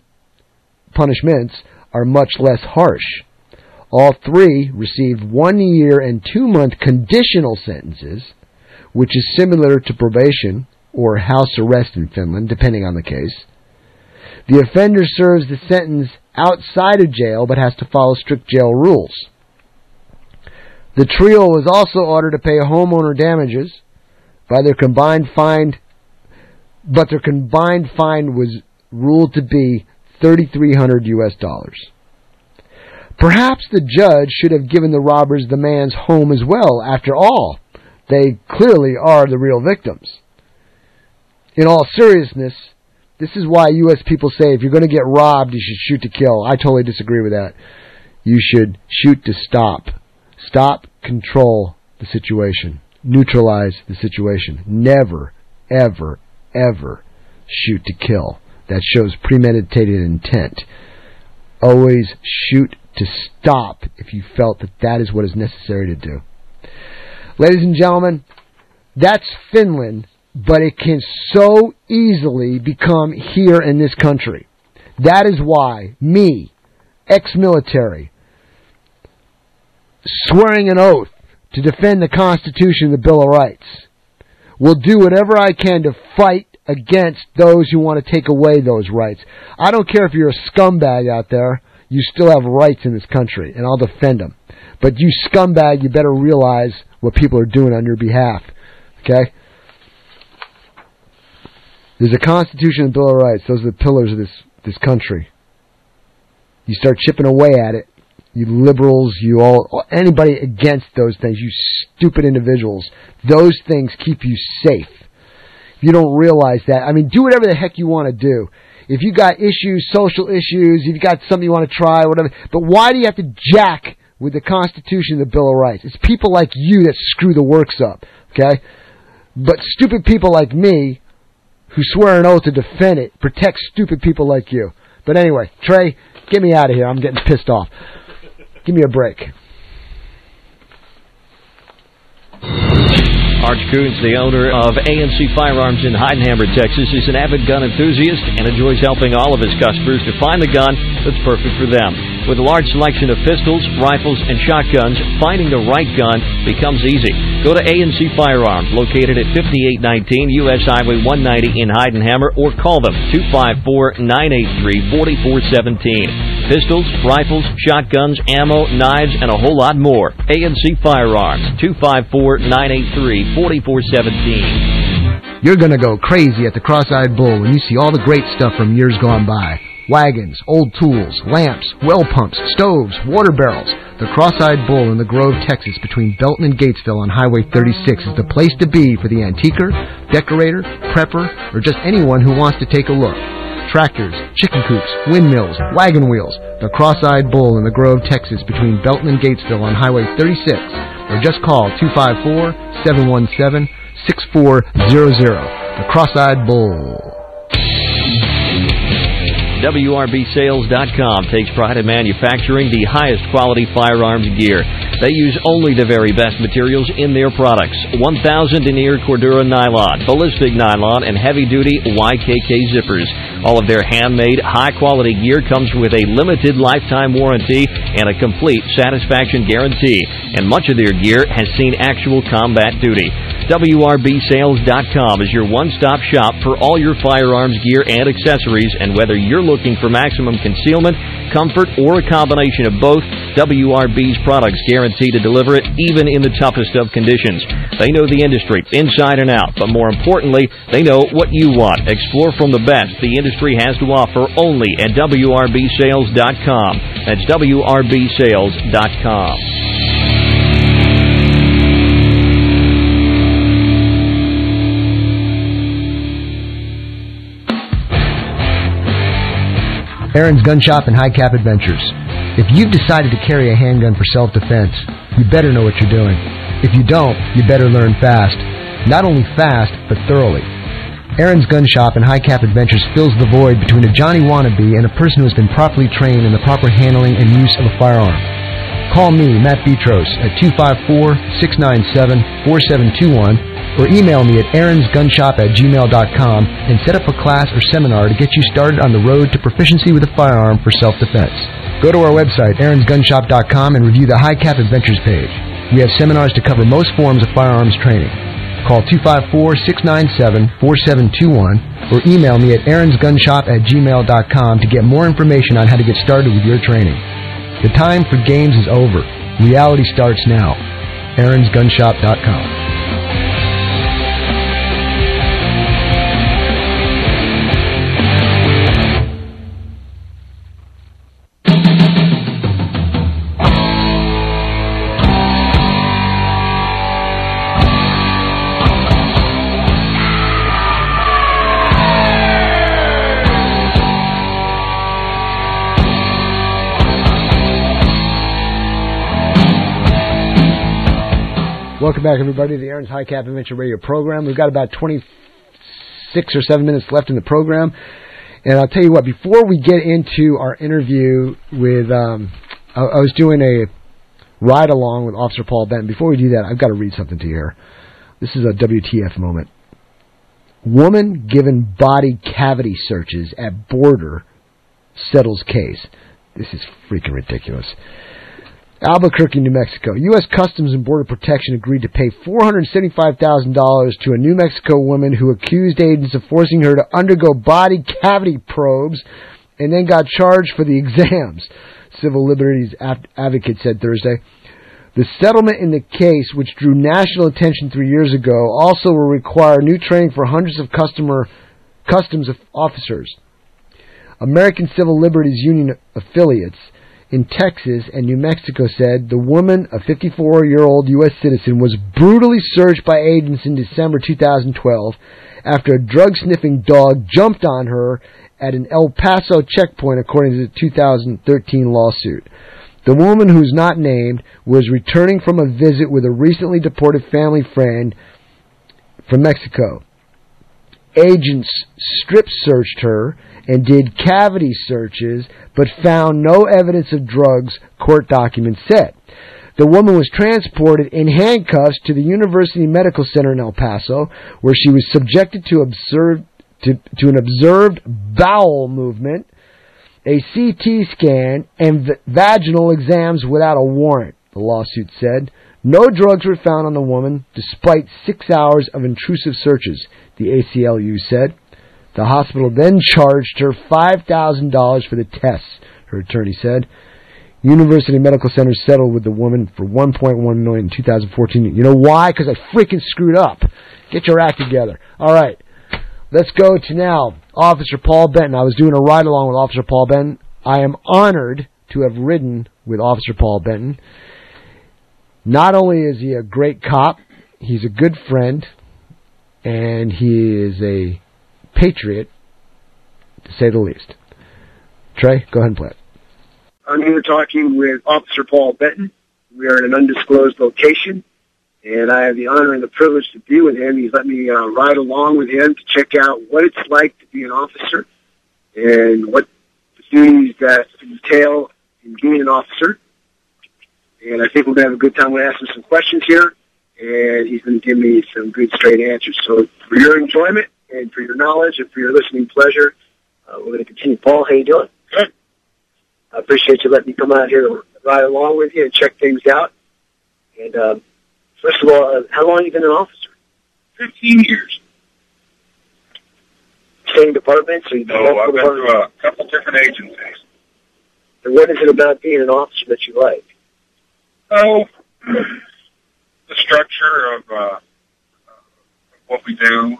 are much less harsh. All three received 1 year and 2 month conditional sentences, which is similar to probation or house arrest in Finland, depending on the case. The offender serves the sentence outside of jail, but has to follow strict jail rules. The trio was also ordered to pay homeowner damages by their combined fine, but their combined fine was ruled to be $3,300 US. Perhaps the judge should have given the robbers the man's home as well. After all, they clearly are the real victims. In all seriousness, this is why U.S. people say if you're going to get robbed, you should shoot to kill. I totally disagree with that. You should shoot to stop. Stop, control the situation. Neutralize the situation. Never, ever, ever shoot to kill. That shows premeditated intent. Always shoot to stop if you felt that that is what is necessary to do. Ladies and gentlemen, that's Finland, but it can so easily become here in this country. That is why me, ex-military, swearing an oath to defend the Constitution and the Bill of Rights, will do whatever I can to fight against those who want to take away those rights. I don't care if you're a scumbag out there, you still have rights in this country, and I'll defend them. But you scumbag, you better realize what people are doing on your behalf. Okay? There's a Constitution and Bill of Rights. Those are the pillars of this country. You start chipping away at it, you liberals, anybody against those things, you stupid individuals, those things keep you safe. If you don't realize that, I mean, do whatever the heck you want to do. If you got issues, social issues, if you got something you want to try, whatever, but why do you have to jack with the Constitution and the Bill of Rights? It's people like you that screw the works up, okay? But stupid people like me, who swear an oath to defend it, protect stupid people like you. But anyway, Trey, get me out of here. I'm getting pissed off. Give me a break. Arch Coons, the owner of ANC Firearms in Heidenhammer, Texas, is an avid gun enthusiast and enjoys helping all of his customers to find the gun that's perfect for them. With a large selection of pistols, rifles, and shotguns, finding the right gun becomes easy. Go to ANC Firearms, located at 5819 U.S. Highway 190 in Heidenhammer, or call them 254-983-4417. Pistols, rifles, shotguns, ammo, knives, and a whole lot more. ANC Firearms, 254-983-4417. You're going to go crazy at the Cross-Eyed Bull when you see all the great stuff from years gone by. Wagons, old tools, lamps, well pumps, stoves, water barrels. The Cross-Eyed Bull in the Grove, Texas, between Belton and Gatesville on Highway 36 is the place to be for the antiquer, decorator, prepper, or just anyone who wants to take a look. Tractors, chicken coops, windmills, wagon wheels. The Cross-Eyed Bull in the Grove, Texas, between Belton and Gatesville on Highway 36. Or just call 254-717-6400. The Cross-Eyed Bull. WRBSales.com takes pride in manufacturing the highest quality firearms gear. They use only the very best materials in their products. 1000 denier Cordura nylon, ballistic nylon, and heavy-duty YKK zippers. All of their handmade, high-quality gear comes with a limited lifetime warranty and a complete satisfaction guarantee. And much of their gear has seen actual combat duty. WRBSales.com is your one-stop shop for all your firearms gear and accessories, and whether you're looking for maximum concealment, comfort, or a combination of both, WRB's products guarantee to deliver it even in the toughest of conditions. They know the industry inside and out, but more importantly, they know what you want. Explore from the best the industry has to offer only at WRBSales.com. That's WRBSales.com. Aaron's Gun Shop and High Cap Adventures. If you've decided to carry a handgun for self-defense, you better know what you're doing. If you don't, you better learn fast. Not only fast, but thoroughly. Aaron's Gun Shop and High Cap Adventures fills the void between a Johnny wannabe and a person who has been properly trained in the proper handling and use of a firearm. Call me, Matt Betros, at 254-697-4721 or email me at aaronsgunshop@gmail.com and set up a class or seminar to get you started on the road to proficiency with a firearm for self-defense. Go to our website, aaronsgunshop.com, and review the High Cap Adventures page. We have seminars to cover most forms of firearms training. Call 254-697-4721 or email me at aaronsgunshop@gmail.com to get more information on how to get started with your training. The time for games is over. Reality starts now. aaronsgunshop.com. Welcome back, everybody, to the Aaron's High Cap Adventure Radio program. We've got about 26 or 7 minutes left in the program. And I'll tell you what, before we get into our interview with, I was doing a ride-along with Officer Paul Benton. Before we do that, I've got to read something to you here. This is a WTF moment. Woman given body cavity searches at border settles case. This is freaking ridiculous. Albuquerque, New Mexico. U.S. Customs and Border Protection agreed to pay $475,000 to a New Mexico woman who accused agents of forcing her to undergo body cavity probes and then got charged for the exams, Civil Liberties Advocate said Thursday. The settlement in the case, which drew national attention 3 years ago, also will require new training for hundreds of customs officers. American Civil Liberties Union affiliates in Texas and New Mexico said the woman, a 54-year-old U.S. citizen, was brutally searched by agents in December 2012 after a drug-sniffing dog jumped on her at an El Paso checkpoint, according to the 2013 lawsuit. The woman, who's not named, was returning from a visit with a recently deported family friend from Mexico. Agents strip-searched her and did cavity searches, but found no evidence of drugs, court documents said. The woman was transported in handcuffs to the University Medical Center in El Paso, where she was subjected to an observed bowel movement, a CT scan, and vaginal exams without a warrant, the lawsuit said. No drugs were found on the woman, despite 6 hours of intrusive searches, the ACLU said. The hospital then charged her $5,000 for the tests, her attorney said. University Medical Center settled with the woman for $1.1 million in 2014. You know why? Because I freaking screwed up. Get your act together. All right. Let's go to now Officer Paul Benton. I was doing a ride-along with Officer Paul Benton. I am honored to have ridden with Officer Paul Benton. Not only is he a great cop, he's a good friend, and he is a patriot, to say the least. Trey, go ahead and play it. I'm here talking with Officer Paul Benton. We are in an undisclosed location, and I have the honor and the privilege to be with him. He's let me ride along with him to check out what it's like to be an officer and what the duties that entail in being an officer. And I think we're going to have a good time. We're going to ask him some questions here, and he's going to give me some good, straight answers. So for your enjoyment and for your knowledge and for your listening pleasure, we're going to continue. Paul, how you doing? Good. I appreciate you letting me come out here and ride along with you and check things out. And first of all, how long have you been an officer? 15 years. Same department? So you've been No, I've been through a couple different agencies. And what is it about being an officer that you like? Oh, the structure of what we do,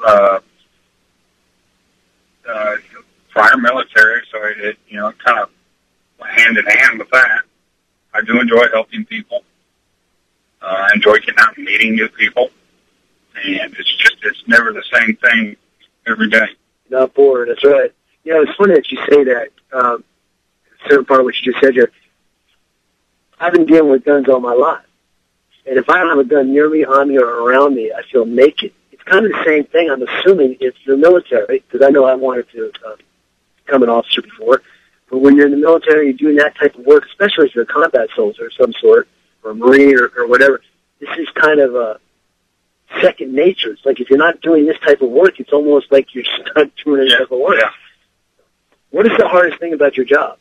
prior military, so it kind of hand in hand with that. I do enjoy helping people. I enjoy getting out and meeting new people. And it's never the same thing every day. Not bored, that's right. Yeah, it's funny that you say that. Certain part of what you just said here. I've been dealing with guns all my life. And if I don't have a gun near me, on me, or around me, I feel naked. It's kind of the same thing. I'm assuming it's the military, because I know I wanted to become an officer before. But when you're in the military, you're doing that type of work, especially if you're a combat soldier of some sort, or a Marine or whatever, this is kind of a second nature. It's like if you're not doing this type of work, it's almost like you're not doing this type of work. Yeah. What is the hardest thing about your job?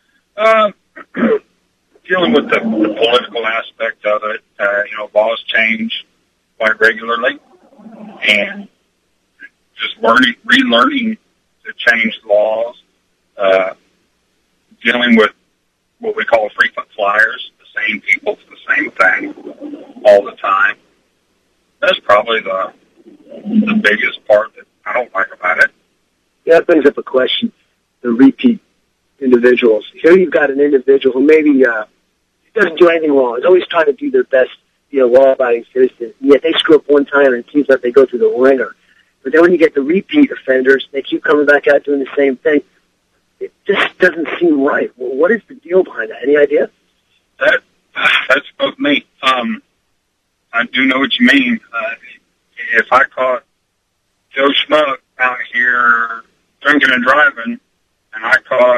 Dealing with the political aspect of it. Laws change quite regularly, and just relearning to change laws. Dealing with what we call frequent flyers, the same people for the same thing all the time. That's probably the biggest part that I don't like about it. Yeah, that brings up a question. The repeat individuals. Here you've got an individual who maybe doesn't do anything wrong. Is always trying to do their best, be a law-abiding citizen. Yet they screw up one time and it seems like they go through the ringer. But then when you get the repeat offenders, they keep coming back out doing the same thing. It just doesn't seem right. Well, what is the deal behind that? Any idea? That's both me. I do know what you mean. If I caught Joe Schmuck out here drinking and driving, and I caught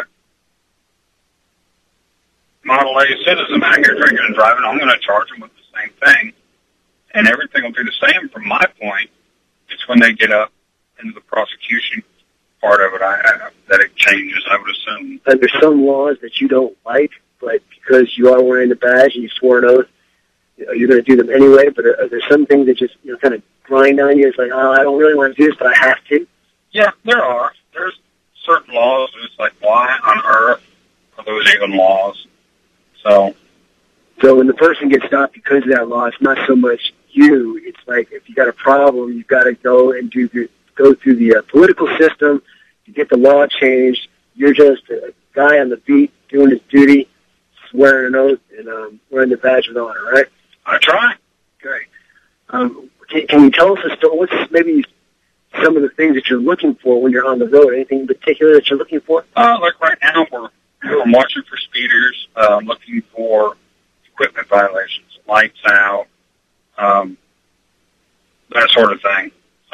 Model A citizen out here drinking and driving, I'm going to charge them with the same thing. And everything will be the same from my point. It's when they get up into the prosecution part of it that it changes, I would assume. And there's some laws that you don't like, but because you are wearing the badge and you swore an oath, you're going to do them anyway. But are there some things that just kind of grind on you? It's like, oh, I don't really want to do this, but I have to. Yeah, there are. There's certain laws. It's like, why on earth are those even laws? So when the person gets stopped because of that law, it's not so much you. It's like if you got a problem, you've got to go and go through the political system to get the law changed. You're just a guy on the beat doing his duty, swearing an oath, and wearing the badge of honor, right? I try. Great. Can you tell us what's maybe some of the things that you're looking for when you're on the road? Anything in particular that you're looking for? Like right now, I'm watching for speeders, looking for equipment violations, lights out, that sort of thing.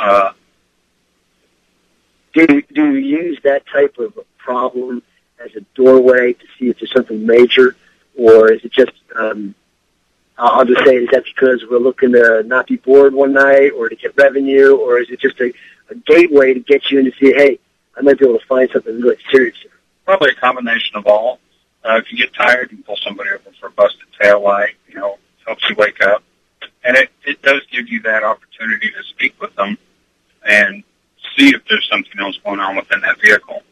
Do you use that type of problem as a doorway to see if there's something major, or is it just, I'll just say, is that because we're looking to not be bored one night or to get revenue, or is it just a gateway to get you in to see, hey, I might be able to find something really serious here? Probably a combination of all. If you get tired, you can pull somebody over for a busted taillight, helps you wake up. And it does give you that opportunity to speak with them and see if there's something else going on within that vehicle.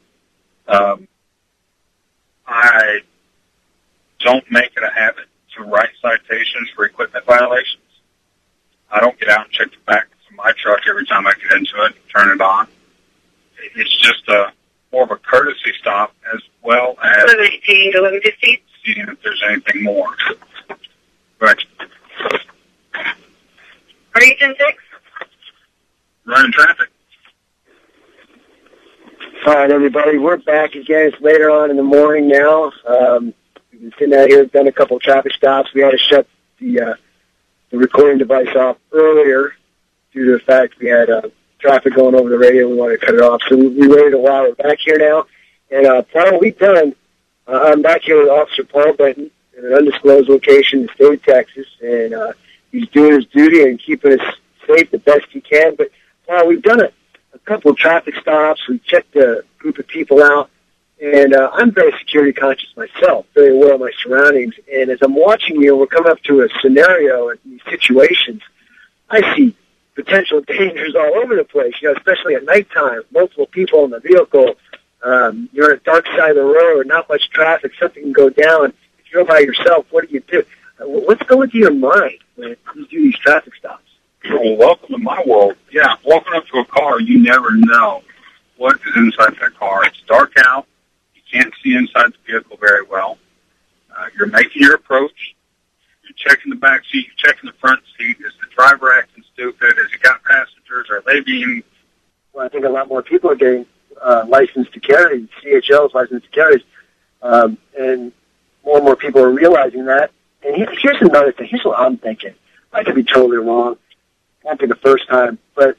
I don't make it a habit to write citations for equipment violations. I don't get out and check the back of my truck every time I get into it and turn it on. It's just more of a courtesy stop as well as 11:18 to 11:15. seeing if there's anything more. Right. Region 6. Running traffic. All right, everybody, we're back again. It's later on in the morning now. We've been sitting out here, done a couple of traffic stops. We had to shut the recording device off earlier due to the fact we had traffic going over the radio. We wanted to cut it off, so we waited a while. We're back here now, and Paul, we've done. I'm back here with Officer Paul Benton in an undisclosed location in the state of Texas, and he's doing his duty and keeping us safe the best he can. But Paul, we've done a couple of traffic stops. We checked a group of people out, and I'm very security conscious myself, very aware of my surroundings. And as I'm watching you, we're coming up to a scenario in these situations. I see potential dangers all over the place, especially at nighttime. Multiple people in the vehicle. You're on a dark side of the road, not much traffic, something can go down. If you're by yourself, what do you do? What's going through your mind when you do these traffic stops? Well, welcome to my world. Yeah, walking up to a car, you never know what is inside that car. It's dark out. You can't see inside the vehicle very well. You're making your approach. You're checking the back seat. You're checking the front seat. Is the driver acting stupid? Has he got passengers? Are they being... Well, I think a lot more people are getting licensed to carry, CHL's licensed to carry, and more people are realizing that. And here's another thing. Here's what I'm thinking. I could be totally wrong. Won't be the first time, but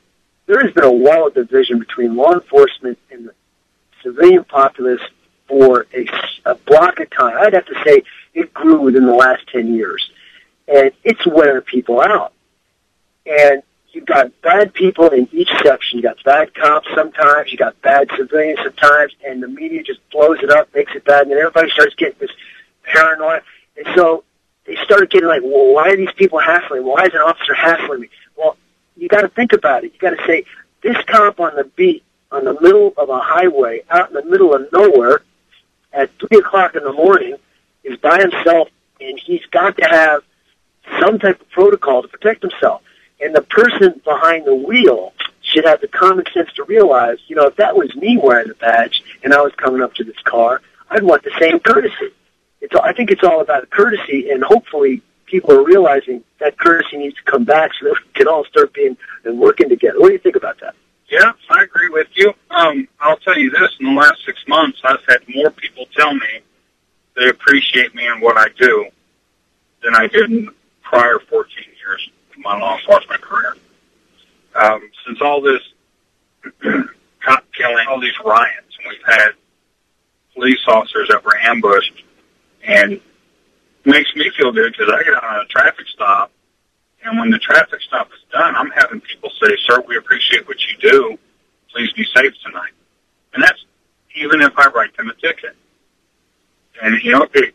there has been a wall of division between law enforcement and the civilian populace for a block of time. I'd have to say it grew within the last 10 years. And it's wearing people out. And you've got bad people in each section. You got bad cops sometimes, you got bad civilians sometimes, and the media just blows it up, makes it bad, and then everybody starts getting this paranoia. And so they started getting like, well, why are these people hassling? Why is an officer hassling me? Well, you got to think about it. You got to say, this cop on the beat, on the middle of a highway, out in the middle of nowhere, at 3 o'clock in the morning, is by himself, and he's got to have some type of protocol to protect himself. And the person behind the wheel should have the common sense to realize, you know, if that was me wearing the badge and I was coming up to this car, I'd want the same courtesy. I think it's all about courtesy, and hopefully people are realizing that courtesy needs to come back so that we can all start being and working together. What do you think about that? Yeah, I agree with you. I'll tell you this, in the last 6 months, I've had more people tell me they appreciate me and what I do than I did in the prior 14 years of my law enforcement career. Since all this cop killing, all these riots, and we've had police officers that were ambushed, and it makes me feel good because I get out on a traffic stop, and when the traffic stop is done, I'm having people say, "Sir, we appreciate what you do. Please be safe tonight." And that's even if I write them a ticket. And, you know, it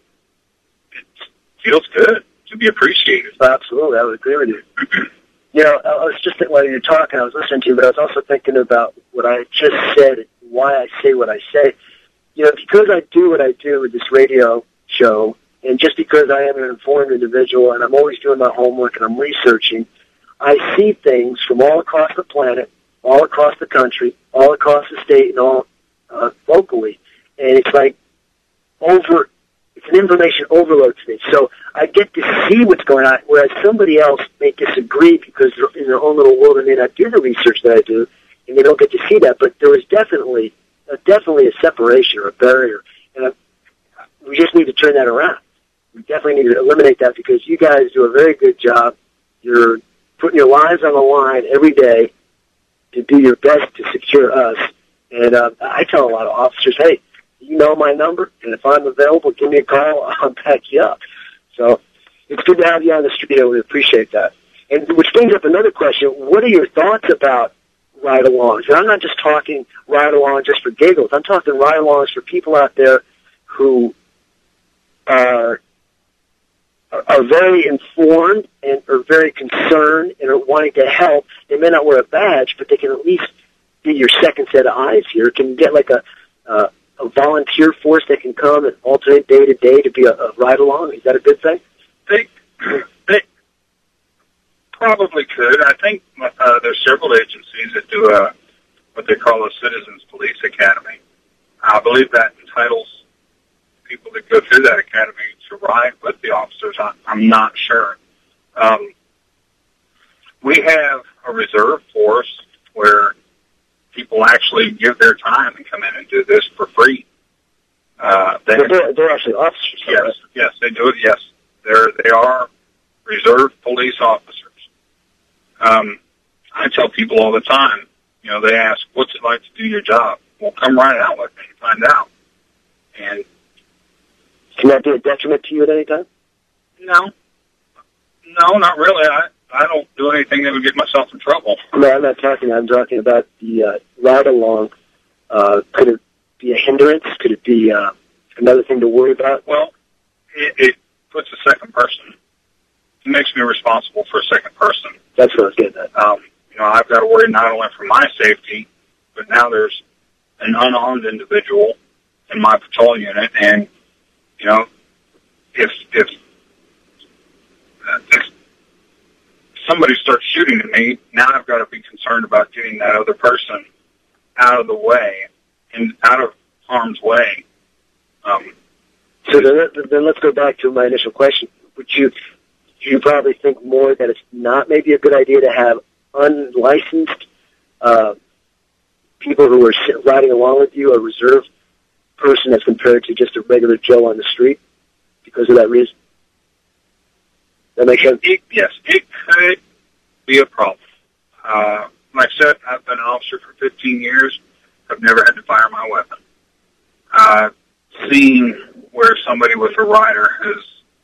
feels good to be appreciated. Absolutely, I would agree with you. You know, I was just thinking while you were talking, I was listening to you, but I was also thinking about what I just said, why I say what I say. You know, because I do what I do with this radio show, and just because I am an informed individual and I'm always doing my homework and I'm researching, I see things from all across the planet, all across the country, all across the state, and all locally. And it's like it's an information overload to me. So I get to see what's going on, whereas somebody else may disagree because they're in their own little world and they not do the research that I do, and they don't get to see that. But there is definitely a separation or a barrier, and we just need to turn that around. We definitely need to eliminate that because you guys do a very good job. You're putting your lives on the line every day to do your best to secure us. And I tell a lot of officers, hey, you know my number, and if I'm available, give me a call. I'll back you up. So it's good to have you on the studio. We appreciate that. And which brings up another question. What are your thoughts about ride-alongs? And I'm not just talking ride-along just for giggles. I'm talking ride-alongs for people out there who are very informed and are very concerned and are wanting to help. They may not wear a badge, but they can at least be your second set of eyes here. Can you get like a volunteer force that can come and alternate day to day to be a ride-along? Is that a good thing? They probably could. I think there's several agencies that do what they call a Citizens Police Academy. I believe that entitles people that go through that academy to ride with the officers. I'm not sure. We have a reserve force where people actually give their time and come in and do this for free. They're actually officers. Yes, right? Yes, they do it. Yes, they are reserve police officers. I tell people all the time, you know, they ask, "What's it like to do your job?" Well, come ride out with me and find out. And can that be a detriment to you at any time? No, not really. I don't do anything that would get myself in trouble. No, I'm not talking. I'm talking about the ride-along. Could it be a hindrance? Could it be another thing to worry about? Well, it puts a second person. It makes me responsible for a second person. That's what I was getting at. You know, I've got to worry not only for my safety, but now there's an unarmed individual in my patrol unit, and you know, if somebody starts shooting at me, now I've got to be concerned about getting that other person out of the way and out of harm's way. So then let's go back to my initial question. Would you probably think more that it's not maybe a good idea to have unlicensed people who are riding along with you, a reserve person as compared to just a regular Joe on the street because of that reason? That makes sense? Yes, it could be a problem. Like I said, I've been an officer for 15 years. I've never had to fire my weapon. Seeing where somebody with a rider has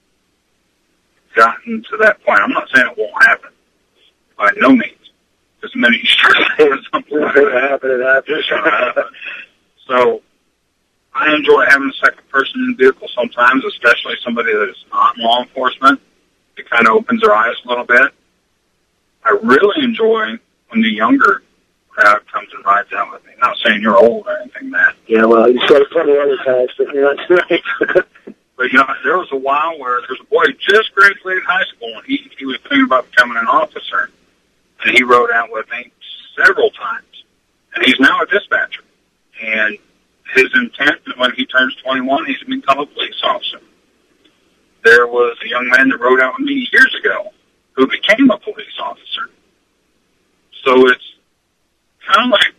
gotten to that point, I'm not saying it won't happen. By no means. As many as something like that. It's gonna happen. So, I enjoy having a second person in the vehicle sometimes, especially somebody that is not in law enforcement. It kind of opens their eyes a little bit. I really enjoy when the younger crowd comes and rides out with me. Not saying you're old or anything, Matt. Yeah, well, you said plenty of other times, but you're not right. But, there was a while where there's a boy who just graduated high school, and he was thinking about becoming an officer. And he rode out with me several times. And he's now a dispatcher. And his intent is when he turns 21, he's to become a police officer. There was a young man that rode out with me years ago who became a police officer. So it's kind of like,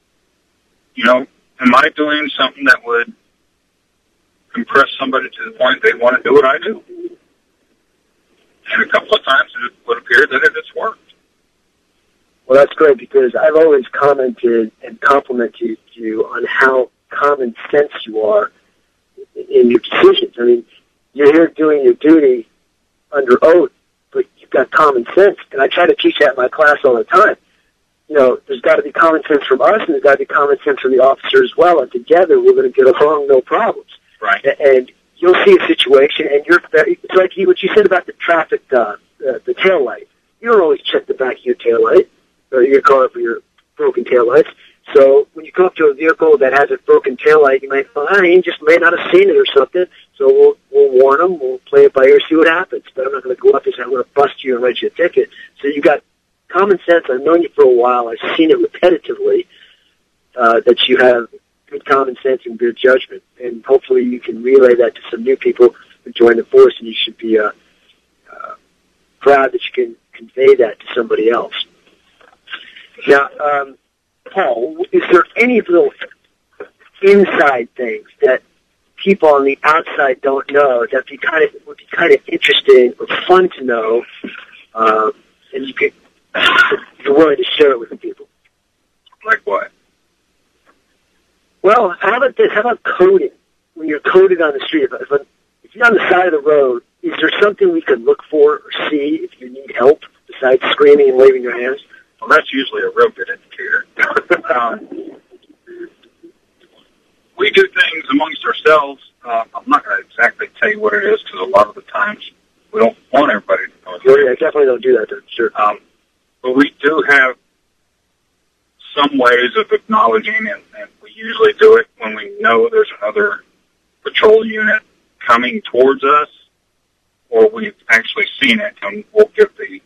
am I doing something that would impress somebody to the point they want to do what I do? And a couple of times it would appear that it's worked. Well, that's great, because I've always commented and complimented you on how common sense you are in your decisions. I mean, you're here doing your duty under oath, but you've got common sense. And I try to teach that in my class all the time. There's got to be common sense from us, and there's got to be common sense from the officer as well. And together, we're going to get along, no problems. Right. And you'll see a situation, and it's like what you said about the traffic, the tail light. You don't always check the back of your tail light or your car for your broken tail lights. So when you come up to a vehicle that has a broken tail light, you might find he just may not have seen it or something. So we'll warn him. We'll play it by ear, see what happens. But I'm not going to go up and say I'm going to bust you and write you a ticket. So you got common sense. I've known you for a while. I've seen it repetitively, that you have good common sense and good judgment. And hopefully you can relay that to some new people who join the force, and you should be proud that you can convey that to somebody else. Now, Paul, is there any little inside things that people on the outside don't know that would be kind of interesting or fun to know, and you're willing to share it with the people? Like what? Well, how about this? How about coding? When you're coded on the street, if you're on the side of the road, is there something we could look for or see if you need help besides screaming and waving your hands? Well, that's usually a real good indicator. We do things amongst ourselves. I'm not going to exactly tell you what it is, because a lot of the times we don't want everybody to know. Yeah, I definitely don't do that, then. Sure. But we do have some ways of acknowledging, and we usually do it when we know there's another patrol unit coming towards us, or we've actually seen it, and we'll give the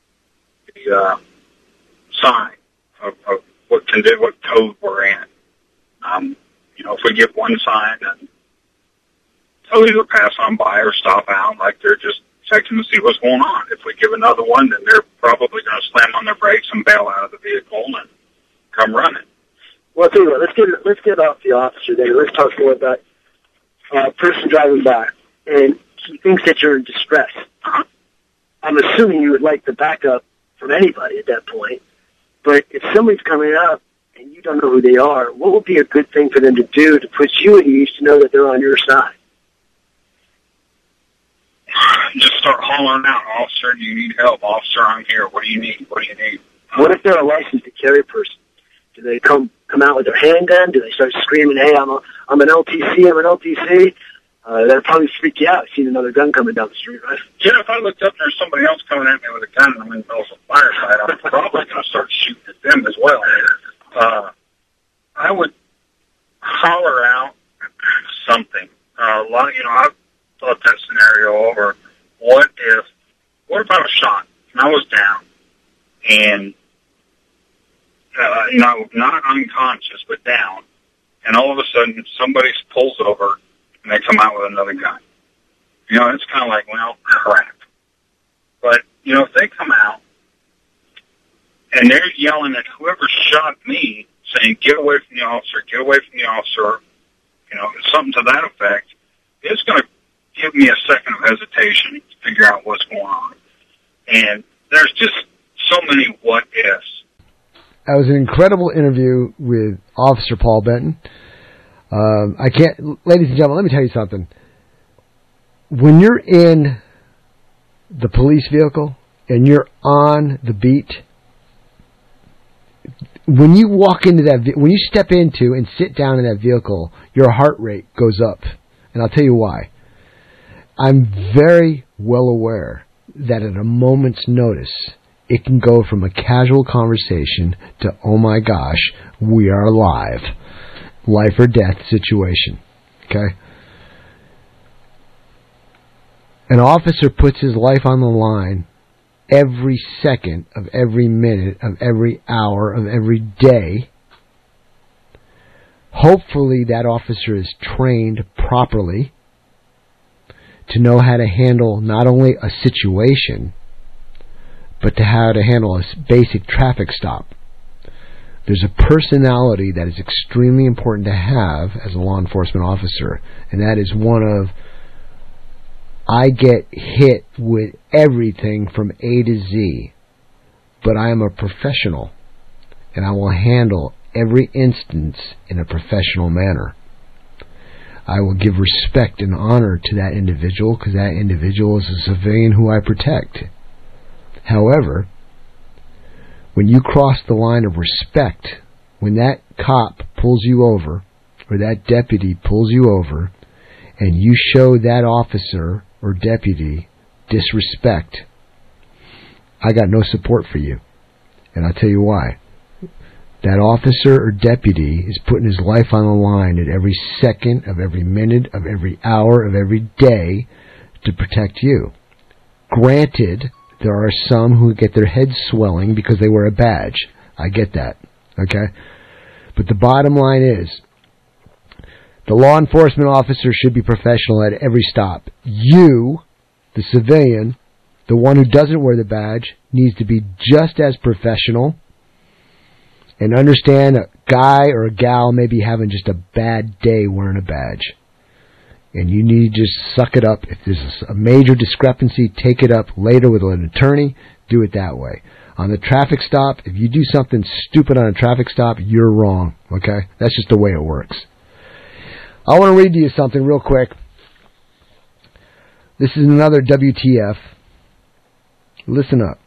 sign of what code we're in. If we give one sign, then they'll either pass on by or stop out like they're just checking to see what's going on. If we give another one, then they're probably going to slam on their brakes and bail out of the vehicle and come running. Well, I'll tell you what, let's get off the officer there. Let's talk more about a person driving by, and he thinks that you're in distress. I'm assuming you would like the backup from anybody at that point. But if somebody's coming up and you don't know who they are, what would be a good thing for them to do to put you at ease to know that they're on your side? Just start hollering out, "Officer, do you need help? Officer, I'm here. What do you need? What do you need?" What if they're a licensed to carry person? Do they come out with their handgun? Do they start screaming, "Hey, I'm an LTC, I'm an LTC"? That'd probably freak you out, seeing another gun coming down the street, right? Yeah, if I looked up and there's somebody else coming at me with a gun and I'm in the middle of a firefight, I'm probably going to start shooting at them as well. I would holler out something. I've thought that scenario over. What if I was shot and I was down and, not unconscious, but down, and all of a sudden somebody pulls over and they come out with another gun? It's kind of like, well, crap. But, if they come out and they're yelling at whoever shot me, saying, "Get away from the officer, get away from the officer," something to that effect, it's going to give me a second of hesitation to figure out what's going on. And there's just so many what-ifs. That was an incredible interview with Officer Paul Benton. Ladies and gentlemen, let me tell you something. When you're in the police vehicle and you're on the beat, when you walk into when you step into and sit down in that vehicle, your heart rate goes up. And I'll tell you why. I'm very well aware that at a moment's notice, it can go from a casual conversation to, oh my gosh, we are live. Life or death situation. Okay? An officer puts his life on the line every second of every minute of every hour of every day. Hopefully that officer is trained properly to know how to handle not only a situation, but to how to handle a basic traffic stop. There's a personality that is extremely important to have as a law enforcement officer, and that is one of, I get hit with everything from A to Z, but I am a professional, and I will handle every instance in a professional manner. I will give respect and honor to that individual because that individual is a civilian who I protect. However, when you cross the line of respect, when that cop pulls you over, or that deputy pulls you over, and you show that officer or deputy disrespect, I got no support for you. And I'll tell you why. That officer or deputy is putting his life on the line at every second of every minute of every hour of every day to protect you. Granted, there are some who get their heads swelling because they wear a badge. I get that. Okay? But the bottom line is, the law enforcement officer should be professional at every stop. You, the civilian, the one who doesn't wear the badge, needs to be just as professional and understand a guy or a gal may be having just a bad day wearing a badge. And you need to just suck it up. If there's a major discrepancy, take it up later with an attorney. Do it that way. On the traffic stop, if you do something stupid on a traffic stop, you're wrong. Okay? That's just the way it works. I want to read to you something real quick. This is another WTF. Listen up.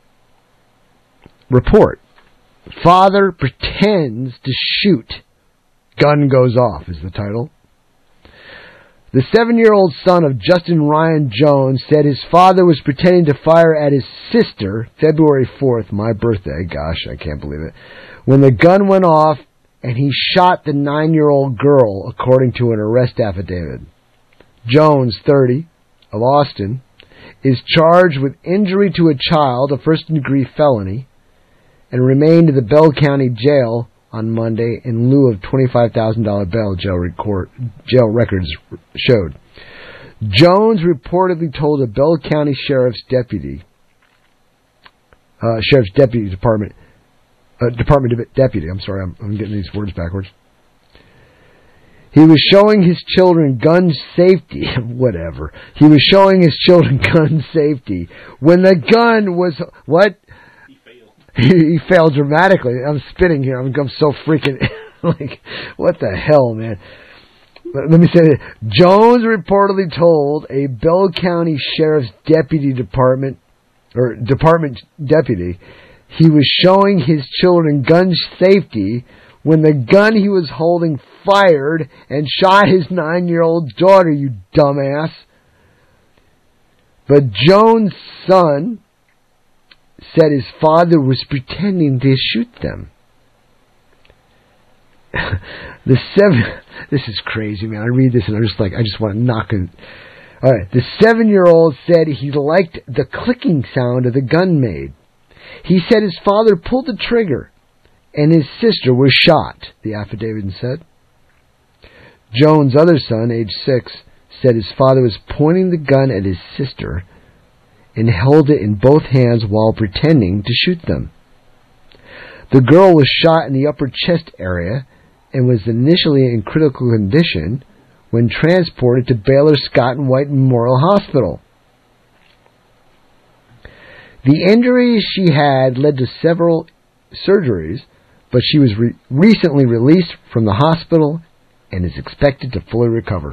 Report. Father pretends to shoot. Gun goes off is the title. The 7-year-old son of Justin Ryan Jones said his father was pretending to fire at his sister February 4th, my birthday, gosh, I can't believe it, when the gun went off and he shot the 9-year-old girl, according to an arrest affidavit. Jones, 30, of Austin, is charged with injury to a child, a first-degree felony, and remained in the Bell County Jail on Monday in lieu of $25,000 bail, jail records showed. Jones reportedly told a Bell County Sheriff's Deputy Department deputy, I'm sorry, I'm getting these words backwards. He was showing his children gun safety, whatever. He was showing his children gun safety when the gun was, what? He failed dramatically. I'm spitting here. I'm so freaking, like, what the hell, man? Let me say this. Jones reportedly told a Bell County Sheriff's Department deputy he was showing his children gun safety when the gun he was holding fired and shot his 9-year-old daughter, you dumbass. But Jones' son said his father was pretending to shoot them. This is crazy, man. I read this and I just want to knock it. All right. The 7-year-old said he liked the clicking sound of the gun made. He said his father pulled the trigger and his sister was shot, the affidavit said. Jones' other son, age 6, said his father was pointing the gun at his sister and held it in both hands while pretending to shoot them. The girl was shot in the upper chest area and was initially in critical condition when transported to Baylor Scott and White Memorial Hospital. The injuries she had led to several surgeries, but she was recently released from the hospital and is expected to fully recover.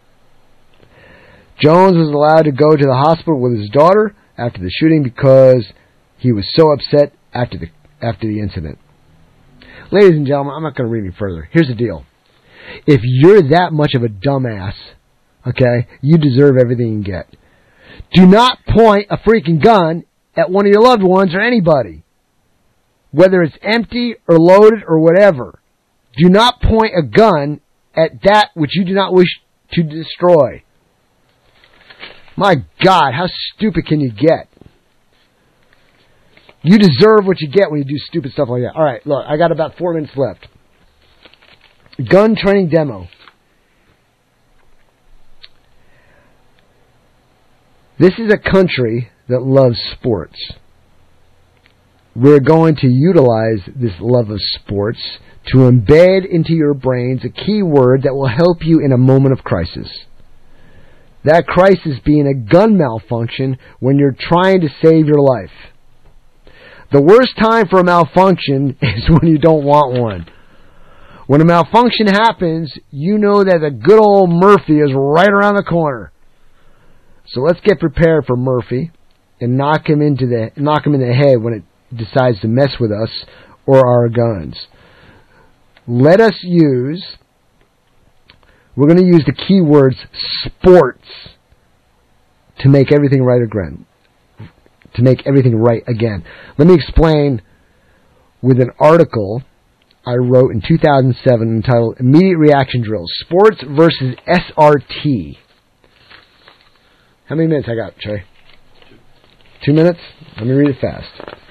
Jones was allowed to go to the hospital with his daughter after the shooting because he was so upset after the incident. Ladies and gentlemen, I'm not going to read any further. Here's the deal. If you're that much of a dumbass, okay, you deserve everything you get. Do not point a freaking gun at one of your loved ones or anybody. Whether it's empty or loaded or whatever. Do not point a gun at that which you do not wish to destroy. My God, how stupid can you get? You deserve what you get when you do stupid stuff like that. All right, look, I got about 4 minutes left. Gun training demo. This is a country that loves sports. We're going to utilize this love of sports to embed into your brains a key word that will help you in a moment of crisis. That crisis being a gun malfunction when you're trying to save your life. The worst time for a malfunction is when you don't want one. When a malfunction happens, you know that the good old Murphy is right around the corner. So let's get prepared for Murphy and knock him in the head when it decides to mess with us or our guns. We're going to use the keywords sports to make everything right again. Let me explain with an article I wrote in 2007 entitled Immediate Reaction Drills, Sports versus SRT. How many minutes I got, Trey? 2 minutes? Let me read it fast.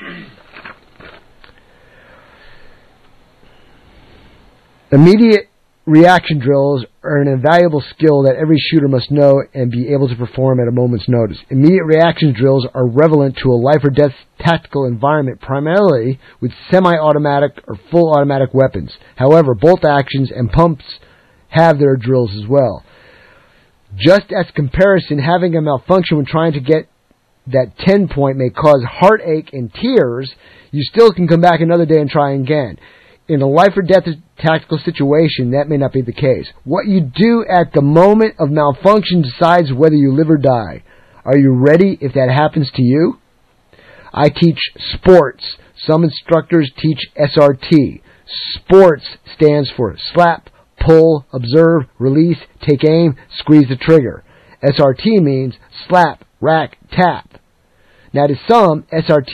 Immediate reaction drills are an invaluable skill that every shooter must know and be able to perform at a moment's notice. Immediate reaction drills are relevant to a life-or-death tactical environment, primarily with semi-automatic or full automatic weapons. However, bolt actions and pumps have their drills as well. Just as comparison, having a malfunction when trying to get that 10 point may cause heartache and tears, you still can come back another day and try again. In a life-or-death tactical situation, that may not be the case. What you do at the moment of malfunction decides whether you live or die. Are you ready if that happens to you? I teach sports. Some instructors teach SRT. Sports stands for slap, pull, observe, release, take aim, squeeze the trigger. SRT means slap, rack, tap. Now to some,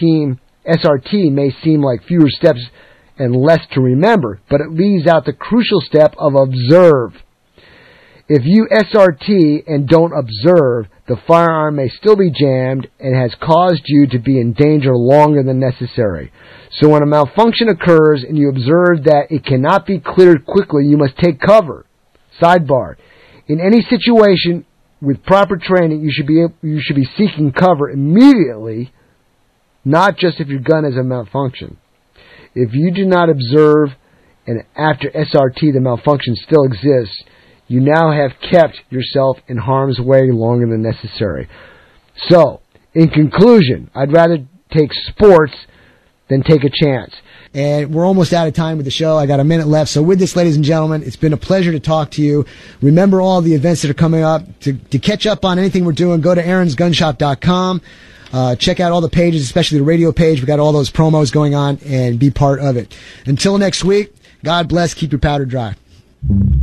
SRT may seem like fewer steps and less to remember, but it leaves out the crucial step of observe. If you SRT and don't observe, the firearm may still be jammed and has caused you to be in danger longer than necessary. So when a malfunction occurs and you observe that it cannot be cleared quickly, you must take cover. Sidebar. In any situation with proper training, you should be seeking cover immediately, not just if your gun has a malfunction. If you do not observe and after SRT the malfunction still exists, you now have kept yourself in harm's way longer than necessary. So, in conclusion, I'd rather take sports than take a chance. And we're almost out of time with the show. I got a minute left. So with this, ladies and gentlemen, it's been a pleasure to talk to you. Remember all the events that are coming up. To catch up on anything we're doing, go to aaronsgunshop.com. Check out all the pages, especially the radio page. We got all those promos going on, and be part of it. Until next week, God bless. Keep your powder dry.